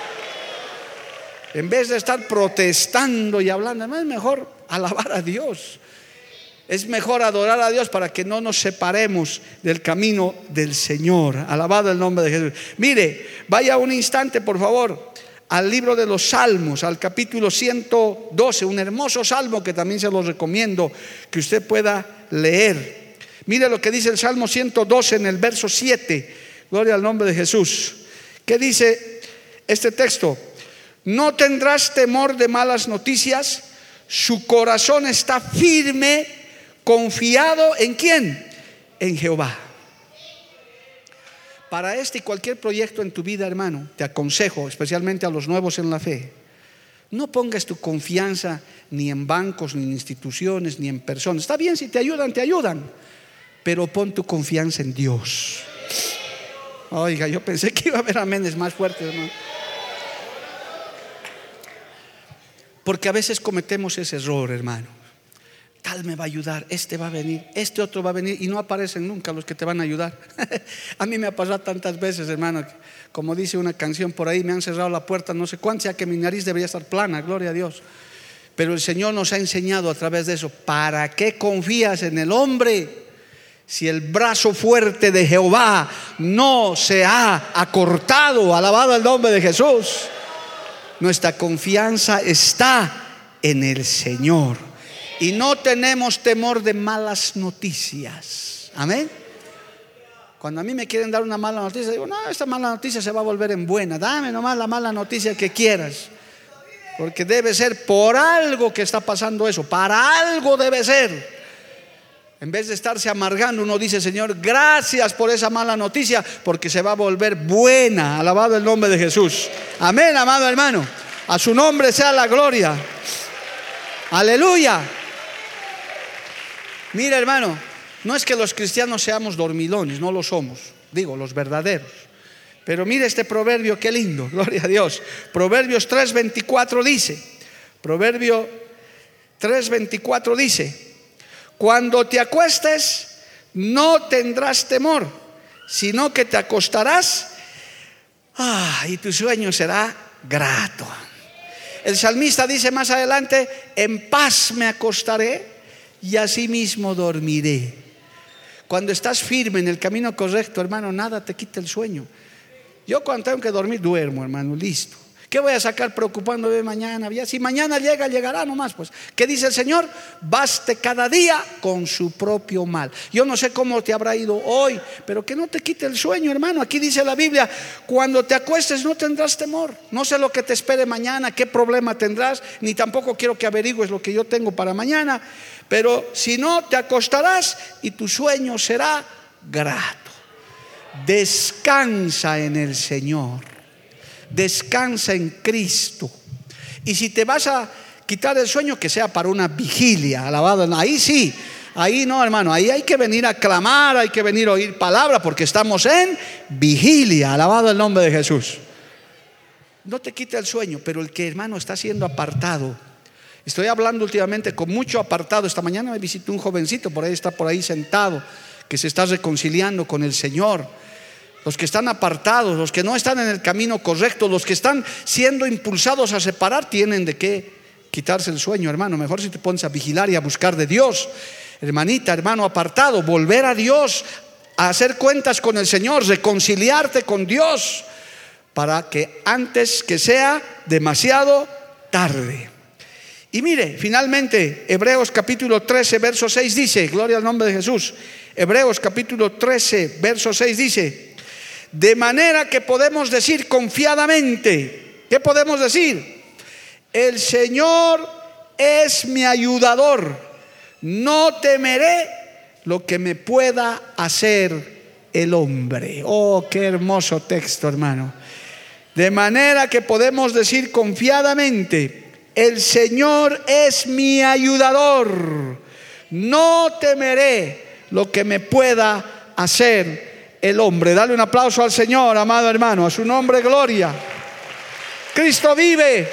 En vez de estar protestando y hablando, es mejor alabar a Dios. Es mejor adorar a Dios para que no nos separemos del camino del Señor. Alabado el nombre de Jesús. Mire, vaya un instante, por favor, al libro de los Salmos, al capítulo ciento doce. Un hermoso salmo que también se los recomiendo que usted pueda leer. Mire lo que dice el Salmo ciento doce en el verso siete. Gloria al nombre de Jesús. ¿Qué dice este texto? No tendrás temor de malas noticias. Su corazón está firme, confiado ¿en quién? En Jehová. Para este y cualquier proyecto en tu vida, hermano, te aconsejo, especialmente a los nuevos en la fe, no pongas tu confianza ni en bancos, ni en instituciones, ni en personas. Está bien, si te ayudan, te ayudan, pero pon tu confianza en Dios. Oiga, yo pensé que iba a haber amenes más fuertes, hermano. Porque a veces cometemos ese error, hermano. Tal me va a ayudar, este va a venir, este otro va a venir, y no aparecen nunca los que te van a ayudar. A mí me ha pasado tantas veces, hermano, como dice una canción por ahí: me han cerrado la puerta no sé cuánto, ya que mi nariz debería estar plana, gloria a Dios. Pero el Señor nos ha enseñado a través de eso: ¿para qué confías en el hombre si el brazo fuerte de Jehová no se ha acortado? Alabado el nombre de Jesús. Nuestra confianza está en el Señor y no tenemos temor de malas noticias. Amén. Cuando a mí me quieren dar una mala noticia, digo: no, esta mala noticia se va a volver en buena. Dame nomás la mala noticia que quieras, porque debe ser por algo que está pasando eso. Para algo debe ser. En vez de estarse amargando, uno dice: Señor, gracias por esa mala noticia, porque se va a volver buena. Alabado el nombre de Jesús. Amén, amado hermano. A su nombre sea la gloria. Aleluya. Mira, hermano, no es que los cristianos seamos dormilones, no lo somos. Digo, los verdaderos. Pero mire este proverbio, qué lindo, gloria a Dios. Proverbios tres veinticuatro dice, Proverbio tres veinticuatro dice: cuando te acuestes, no tendrás temor, sino que te acostarás, ah, y tu sueño será grato. El salmista dice más adelante: en paz me acostaré y asimismo dormiré. Cuando estás firme en el camino correcto, hermano, nada te quita el sueño. Yo cuando tengo que dormir, duermo, hermano, listo. ¿Qué voy a sacar preocupándome mañana? Ya, si mañana llega, llegará nomás. Pues, ¿qué dice el Señor? Baste cada día con su propio mal. Yo no sé cómo te habrá ido hoy, pero que no te quite el sueño, hermano. Aquí dice la Biblia, cuando te acuestes no tendrás temor. No sé lo que te espere mañana, qué problema tendrás, ni tampoco quiero que averigües lo que yo tengo para mañana. Pero si no, te acostarás y tu sueño será grato. Descansa en el Señor, descansa en Cristo. Y si te vas a quitar el sueño, que sea para una vigilia, alabado. Ahí sí, ahí no, hermano, ahí hay que venir a clamar, hay que venir a oír palabra, porque estamos en vigilia, alabado el nombre de Jesús. No te quita el sueño, pero el que, hermano, está siendo apartado. Estoy hablando últimamente con mucho apartado. Esta mañana me visitó un jovencito, por ahí está por ahí sentado, que se está reconciliando con el Señor. Los que están apartados, los que no están en el camino correcto, los que están siendo impulsados a separar, tienen de qué quitarse el sueño, hermano. Mejor si te pones a vigilar y a buscar de Dios. Hermanita, hermano apartado, volver a Dios, a hacer cuentas con el Señor, reconciliarte con Dios, para que antes que sea demasiado tarde. Y mire, finalmente, Hebreos capítulo trece, verso seis dice, gloria al nombre de Jesús. Hebreos capítulo trece, verso seis dice, de manera que podemos decir confiadamente, ¿qué podemos decir? El Señor es mi ayudador, no temeré lo que me pueda hacer el hombre. Oh, qué hermoso texto, hermano. De manera que podemos decir confiadamente, el Señor es mi ayudador, no temeré lo que me pueda hacer el hombre. Dale un aplauso al Señor, amado hermano, a su nombre gloria. Cristo vive.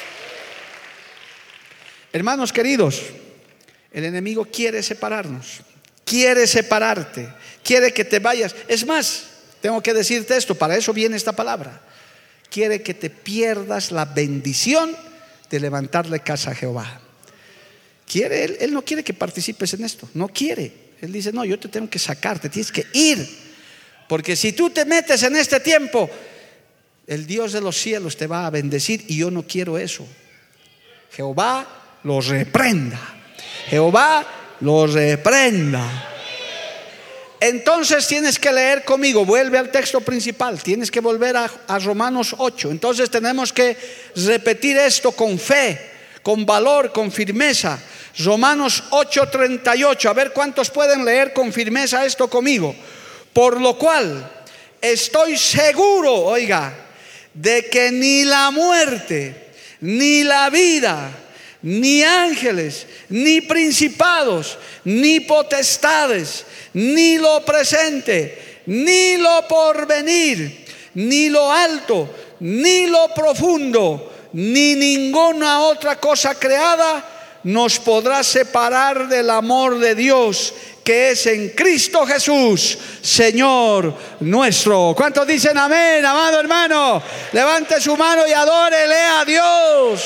Hermanos queridos, el enemigo quiere separarnos, quiere separarte, quiere que te vayas. Es más, tengo que decirte esto, para eso viene esta palabra. Quiere que te pierdas la bendición de levantarle casa a Jehová. Quiere, él, él no quiere que participes en esto, no quiere. Él dice, no, yo te tengo que sacar, te tienes que ir. Porque si tú te metes en este tiempo, el Dios de los cielos te va a bendecir, y yo no quiero eso. Jehová los reprenda. Jehová los reprenda. Entonces tienes que leer conmigo, vuelve al texto principal, tienes que volver a, a Romanos ocho. Entonces tenemos que repetir esto con fe, con valor, con firmeza. Romanos ocho treinta y ocho, a ver cuántos pueden leer con firmeza esto conmigo. Por lo cual estoy seguro, oiga, de que ni la muerte, ni la vida, ni ángeles, ni principados, ni potestades, ni lo presente, ni lo porvenir, ni lo alto, ni lo profundo, ni ninguna otra cosa creada nos podrá separar del amor de Dios que es en Cristo Jesús, Señor nuestro. ¿Cuántos dicen amén, amado hermano? Levante su mano y adórele a Dios.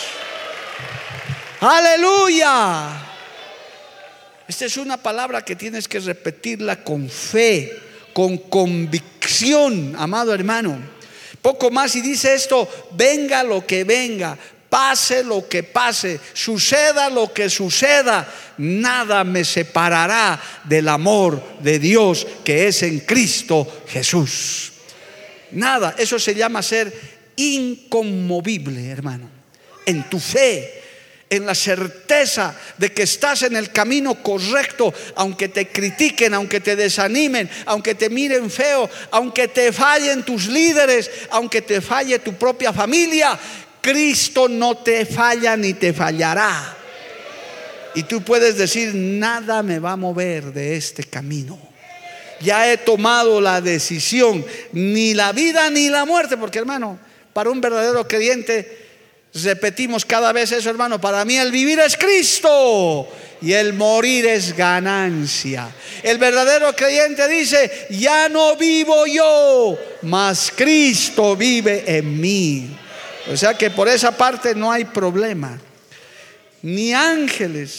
Aleluya. Esta es una palabra que tienes que repetirla con fe, con convicción, amado hermano. Poco más y dice esto: venga lo que venga, pase lo que pase, suceda lo que suceda, nada me separará del amor de Dios que es en Cristo Jesús. Nada. Eso se llama ser inconmovible, hermano, en tu fe, en la certeza de que estás en el camino correcto, aunque te critiquen, aunque te desanimen, aunque te miren feo, aunque te fallen tus líderes, aunque te falle tu propia familia. Cristo no te falla ni te fallará. Y tú puedes decir: nada me va a mover de este camino. Ya he tomado la decisión, ni la vida ni la muerte. Porque, hermano, para un verdadero creyente, repetimos cada vez eso, hermano: para mí el vivir es Cristo y el morir es ganancia. El verdadero creyente dice: ya no vivo yo, mas Cristo vive en mí. O sea que por esa parte no hay problema. Ni ángeles,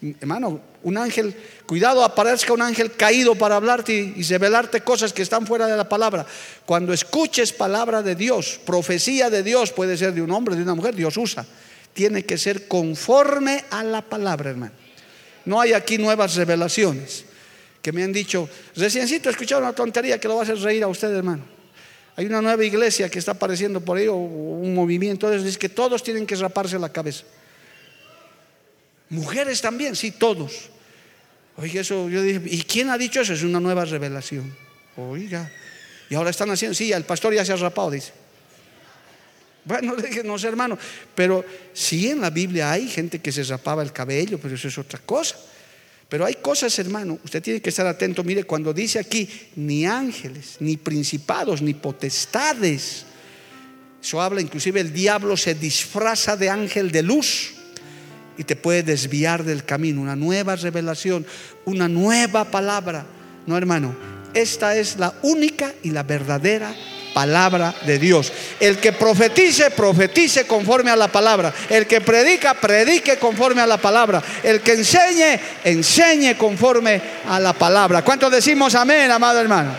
Hermano, un ángel, cuidado, aparezca un ángel caído para hablarte y, y revelarte cosas que están fuera de la palabra. Cuando escuches palabra de Dios, profecía de Dios, puede ser de un hombre, de una mujer, Dios usa, tiene que ser conforme a la palabra, hermano. No hay aquí nuevas revelaciones que me han dicho, reciencito he escuchado una tontería que lo va a hacer reír a usted, hermano. Hay una nueva iglesia que está apareciendo por ahí, o un movimiento, entonces dice que todos tienen que raparse la cabeza. Mujeres también, sí, todos. Oiga, eso yo dije, ¿y quién ha dicho eso? Es una nueva revelación. Oiga, y ahora están haciendo, sí, el pastor ya se ha rapado, dice. Bueno, no sé, hermano, pero sí, en la Biblia hay gente que se rapaba el cabello, pero eso es otra cosa. Pero hay cosas, hermano, usted tiene que estar atento. Mire, cuando dice aquí, ni ángeles, ni principados, ni potestades, eso habla, inclusive el diablo se disfraza de ángel de luz y te puede desviar del camino. Una nueva revelación, una nueva palabra. No, hermano, esta es la única y la verdadera palabra de Dios. El que profetice, profetice conforme a la palabra. El que predica, predique conforme a la palabra. El que enseñe, enseñe conforme a la palabra. ¿Cuántos decimos amén, amado hermano?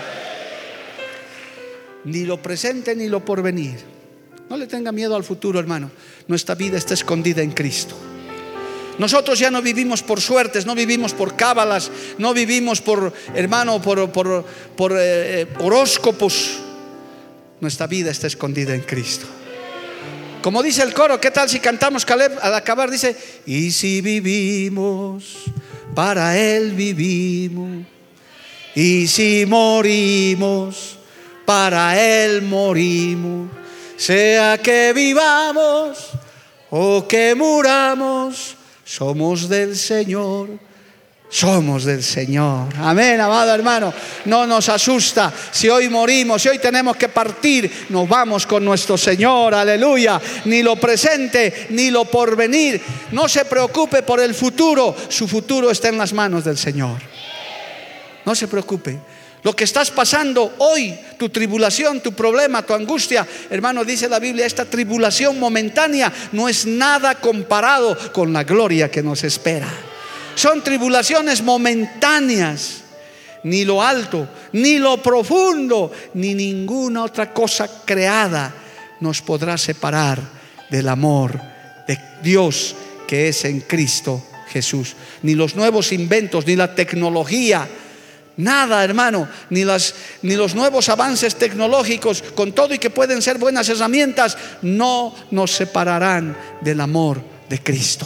Ni lo presente ni lo porvenir. No le tenga miedo al futuro, hermano. Nuestra vida está escondida en Cristo. Nosotros ya no vivimos por suertes, no vivimos por cábalas, no vivimos por, hermano, por, por, por eh, horóscopos. Nuestra vida está escondida en Cristo. Como dice el coro, ¿qué tal si cantamos, Caleb, al acabar? Dice, y si vivimos, para Él vivimos. Y si morimos, para Él morimos. Sea que vivamos o que muramos, somos del Señor. Somos del Señor. Amén, amado hermano. No nos asusta si hoy morimos, si hoy tenemos que partir, nos vamos con nuestro Señor. Aleluya. Ni lo presente ni lo porvenir. No se preocupe por el futuro. Su futuro está en las manos del Señor. No se preocupe. Lo que estás pasando hoy, tu tribulación, tu problema, tu angustia, hermano, dice la Biblia, esta tribulación momentánea no es nada comparado con la gloria que nos espera. Son tribulaciones momentáneas. Ni lo alto, ni lo profundo, ni ninguna otra cosa creada nos podrá separar del amor de Dios que es en Cristo Jesús. Ni los nuevos inventos, ni la tecnología, nada, hermano, ni, las, ni los nuevos avances tecnológicos, con todo y que pueden ser buenas herramientas, no nos separarán del amor de Cristo.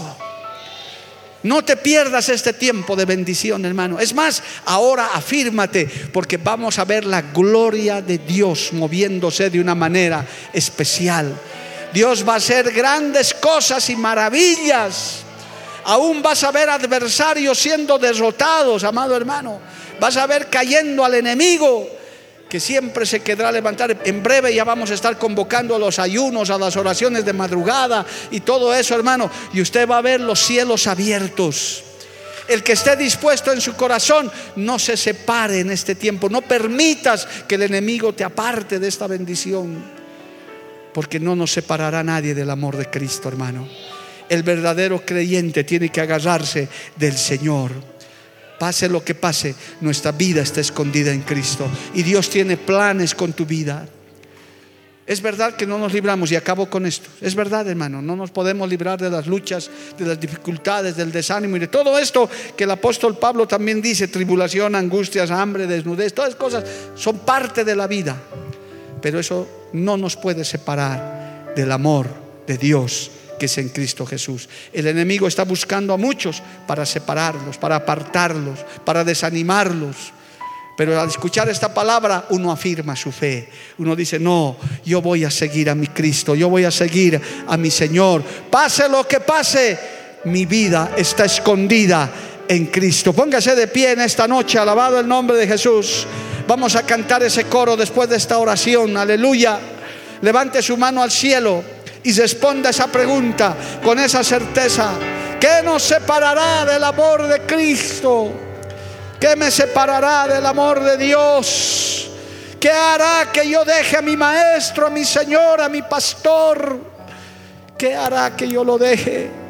No te pierdas este tiempo de bendición, hermano. Es más, ahora afírmate, porque vamos a ver la gloria de Dios moviéndose de una manera especial. Dios va a hacer grandes cosas y maravillas. Aún vas a ver adversarios siendo derrotados, amado hermano. Vas a ver cayendo al enemigo, que siempre se quedará levantar. En breve ya vamos a estar convocando a los ayunos, a las oraciones de madrugada y todo eso, hermano. Y usted va a ver los cielos abiertos. El que esté dispuesto en su corazón, no se separe en este tiempo. No permitas que el enemigo te aparte de esta bendición, porque no nos separará nadie del amor de Cristo, hermano. El verdadero creyente tiene que agarrarse del Señor. Pase lo que pase, nuestra vida está escondida en Cristo y Dios tiene planes con tu vida. Es verdad que no nos libramos, y acabo con esto. Es verdad, hermano, no nos podemos librar de las luchas, de las dificultades, del desánimo y de todo esto que el apóstol Pablo también dice: tribulación, angustias, hambre, desnudez, todas las cosas son parte de la vida. Pero eso no nos puede separar del amor de Dios que es en Cristo Jesús. El enemigo está buscando a muchos para separarlos, para apartarlos, para desanimarlos. Pero al escuchar esta palabra, uno afirma su fe. Uno dice: no, yo voy a seguir a mi Cristo, yo voy a seguir a mi Señor. Pase lo que pase, mi vida está escondida en Cristo. Póngase de pie en esta noche, alabado el nombre de Jesús. Vamos a cantar ese coro después de esta oración. Aleluya. Levante su mano al cielo y responda esa pregunta con esa certeza: ¿qué nos separará del amor de Cristo? ¿Qué me separará del amor de Dios? ¿Qué hará que yo deje a mi maestro, a mi Señor, a mi pastor? ¿Qué hará que yo lo deje?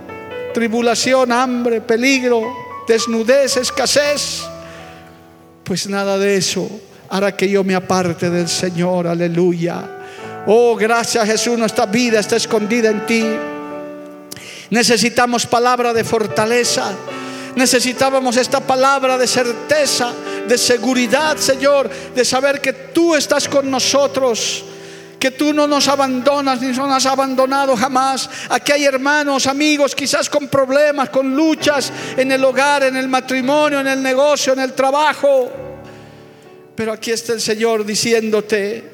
tribulación, hambre, peligro, desnudez, escasez, pues nada de eso hará que yo me aparte del Señor. Aleluya. Oh, gracias Jesús, nuestra vida está escondida en ti. Necesitamos palabra de fortaleza. Necesitábamos esta palabra de certeza, de seguridad, Señor, de saber que tú estás con nosotros, que tú no nos abandonas ni nos has abandonado jamás. Aquí hay hermanos, amigos, quizás con problemas, con luchas en el hogar, en el matrimonio, en el negocio, en el trabajo. Pero aquí está el Señor diciéndote: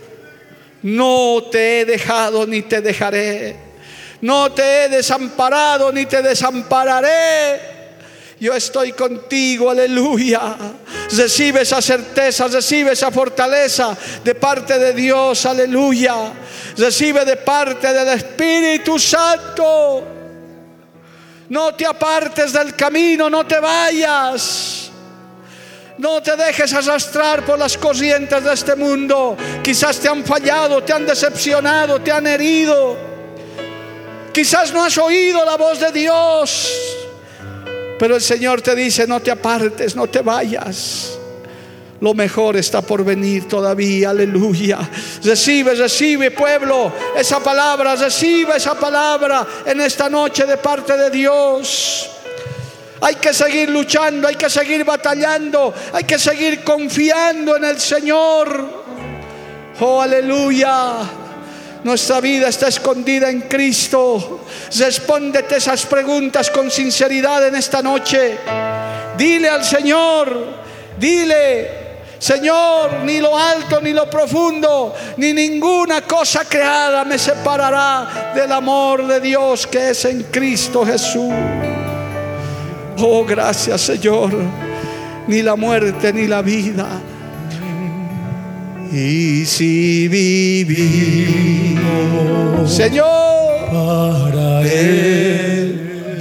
no te he dejado ni te dejaré, no te he desamparado ni te desampararé. Yo estoy contigo, aleluya. Recibe esa certeza, recibe esa fortaleza de parte de Dios, aleluya. Recibe de parte del Espíritu Santo. No te apartes del camino, no te vayas. No te dejes arrastrar por las corrientes de este mundo. Quizás te han fallado, te han decepcionado, te han herido. Quizás no has oído la voz de Dios. Pero el Señor te dice: no te apartes, no te vayas. Lo mejor está por venir todavía, aleluya. Recibe, recibe, pueblo, esa palabra, recibe esa palabra en esta noche de parte de Dios. Hay que seguir luchando, hay que seguir batallando, hay que seguir confiando en el Señor. Oh, aleluya. Nuestra vida está escondida en Cristo. Respóndete esas preguntas con sinceridad en esta noche. Dile al Señor, dile: Señor, ni lo alto ni lo profundo, ni ninguna cosa creada me separará del amor de Dios que es en Cristo Jesús. Oh, gracias, Señor. Ni la muerte ni la vida. Y si vivimos, Señor, para Él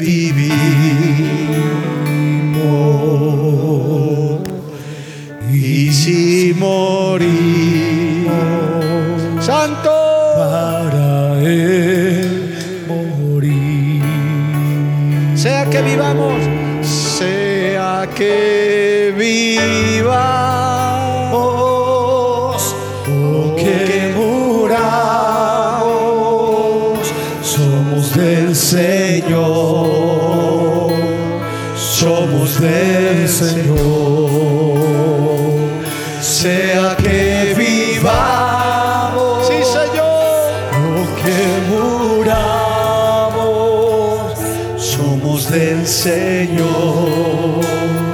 vivimos. Y si morimos, Santo, para Él morir. Sea que vivamos, sea que vivamos, del Señor, somos del Señor. Sea que vivamos, sí, Señor, o que muramos, somos del Señor,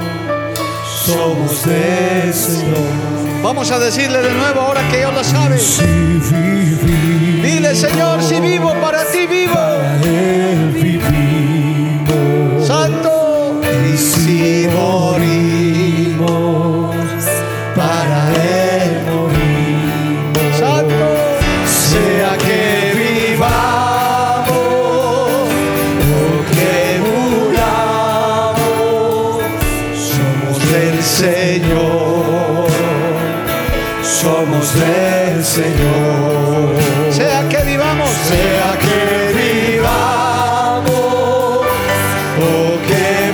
somos del Señor. Vamos a decirle de nuevo ahora que Dios lo sabe. Si vivimos, dile: Señor, si vivo, para ti vivo. Para Él vivimos. Santo. Y si morimos, para Él morimos. Santo. Sea que vivamos o que muramos, somos del Señor, somos del Señor. Sea que vivamos, sea que vivamos o que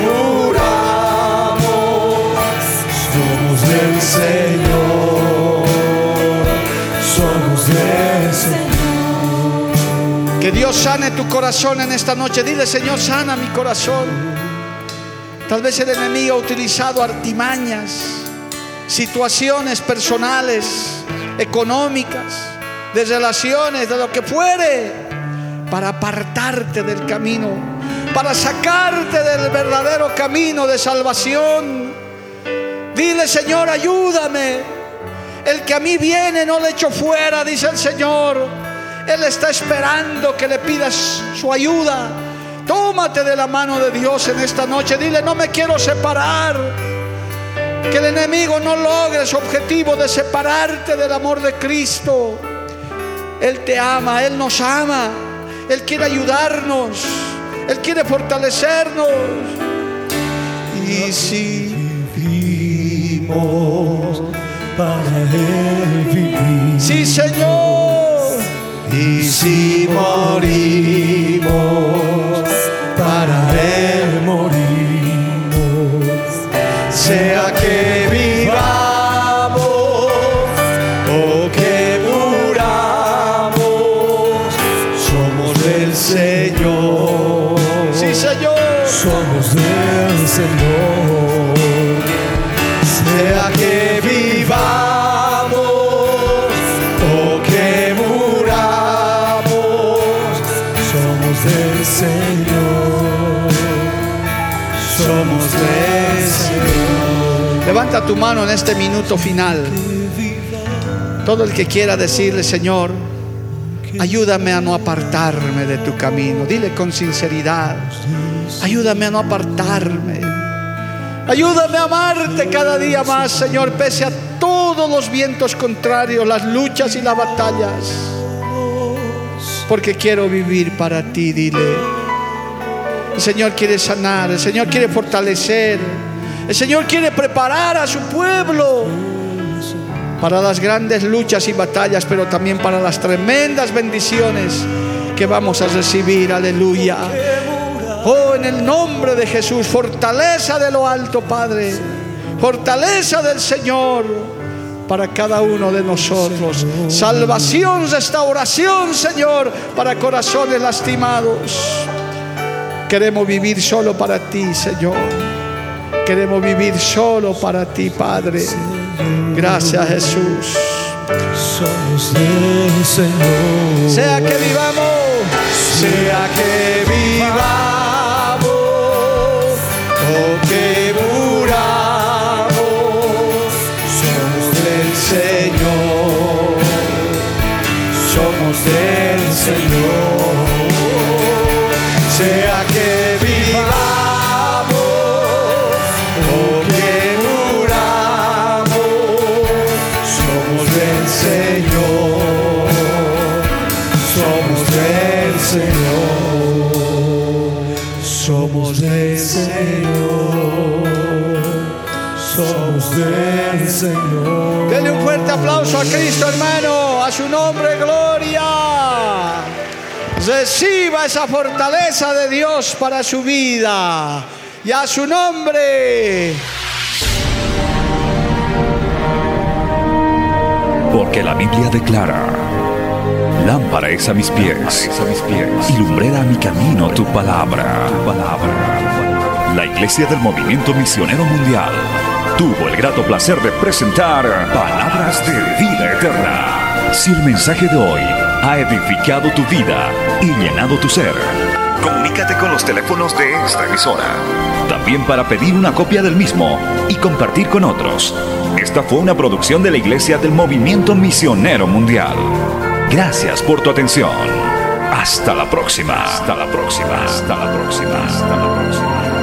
muramos, somos del Señor, somos del Señor. Que Dios sane tu corazón en esta noche. Dile: Señor, sana mi corazón. Tal vez el enemigo ha utilizado artimañas, situaciones personales, económicas, de relaciones, de lo que fuere, para apartarte del camino, para sacarte del verdadero camino de salvación. Dile: Señor, ayúdame. El que a mí viene no le echo fuera, dice el Señor. Él está esperando que le pidas su ayuda. Tómate de la mano de Dios en esta noche. Dile: no me quiero separar. Que el enemigo no logre su objetivo de separarte del amor de Cristo. Él te ama, Él nos ama. Él quiere ayudarnos, Él quiere fortalecernos. Y si vivimos, para Él vivimos. Sí, Señor. Y si morimos, para Él sea que vivamos o que muramos, somos del Señor. Sí, Señor. Somos del Señor. Sea que vivamos o que muramos, somos del Señor. Somos del Señor. Levanta tu mano en este minuto final. Todo el que quiera decirle: Señor, ayúdame a no apartarme de tu camino. Dile con sinceridad: ayúdame a no apartarme. Ayúdame a amarte cada día más, Señor, pese a todos los vientos contrarios, las luchas y las batallas. Porque quiero vivir para ti, dile. El Señor quiere sanar, el Señor quiere fortalecer, el Señor quiere preparar a su pueblo para las grandes luchas y batallas, pero también para las tremendas bendiciones que vamos a recibir. Aleluya. Oh, en el nombre de Jesús, fortaleza de lo alto, Padre, fortaleza del Señor para cada uno de nosotros. Salvación, restauración, Señor, para corazones lastimados. Queremos vivir solo para ti, Señor. Queremos vivir solo para ti, Padre. Gracias, Jesús. Somos del Señor. Sea que vivamos, sea que vivamos o que muramos, somos del Señor. Somos del Señor. Sea que vivamos o que muramos, somos del Señor. Somos del Señor. Somos del Señor. Somos del Señor. Denle un fuerte aplauso a Cristo, hermano. A su nombre, gloria. Reciba esa fortaleza de Dios para su vida. Y a su nombre. Porque la Biblia declara: lámpara es a mis pies, a mis pies, y lumbrera a mi camino tu palabra. Tu palabra. La Iglesia del Movimiento Misionero Mundial tuvo el grato placer de presentar Palabras de Vida Eterna. Si el mensaje de hoy ha edificado tu vida y llenado tu ser, comunícate con los teléfonos de esta emisora. También para pedir una copia del mismo y compartir con otros. Esta fue una producción de la Iglesia del Movimiento Misionero Mundial. Gracias por tu atención. Hasta la próxima. Hasta la próxima. Hasta la próxima. Hasta la próxima.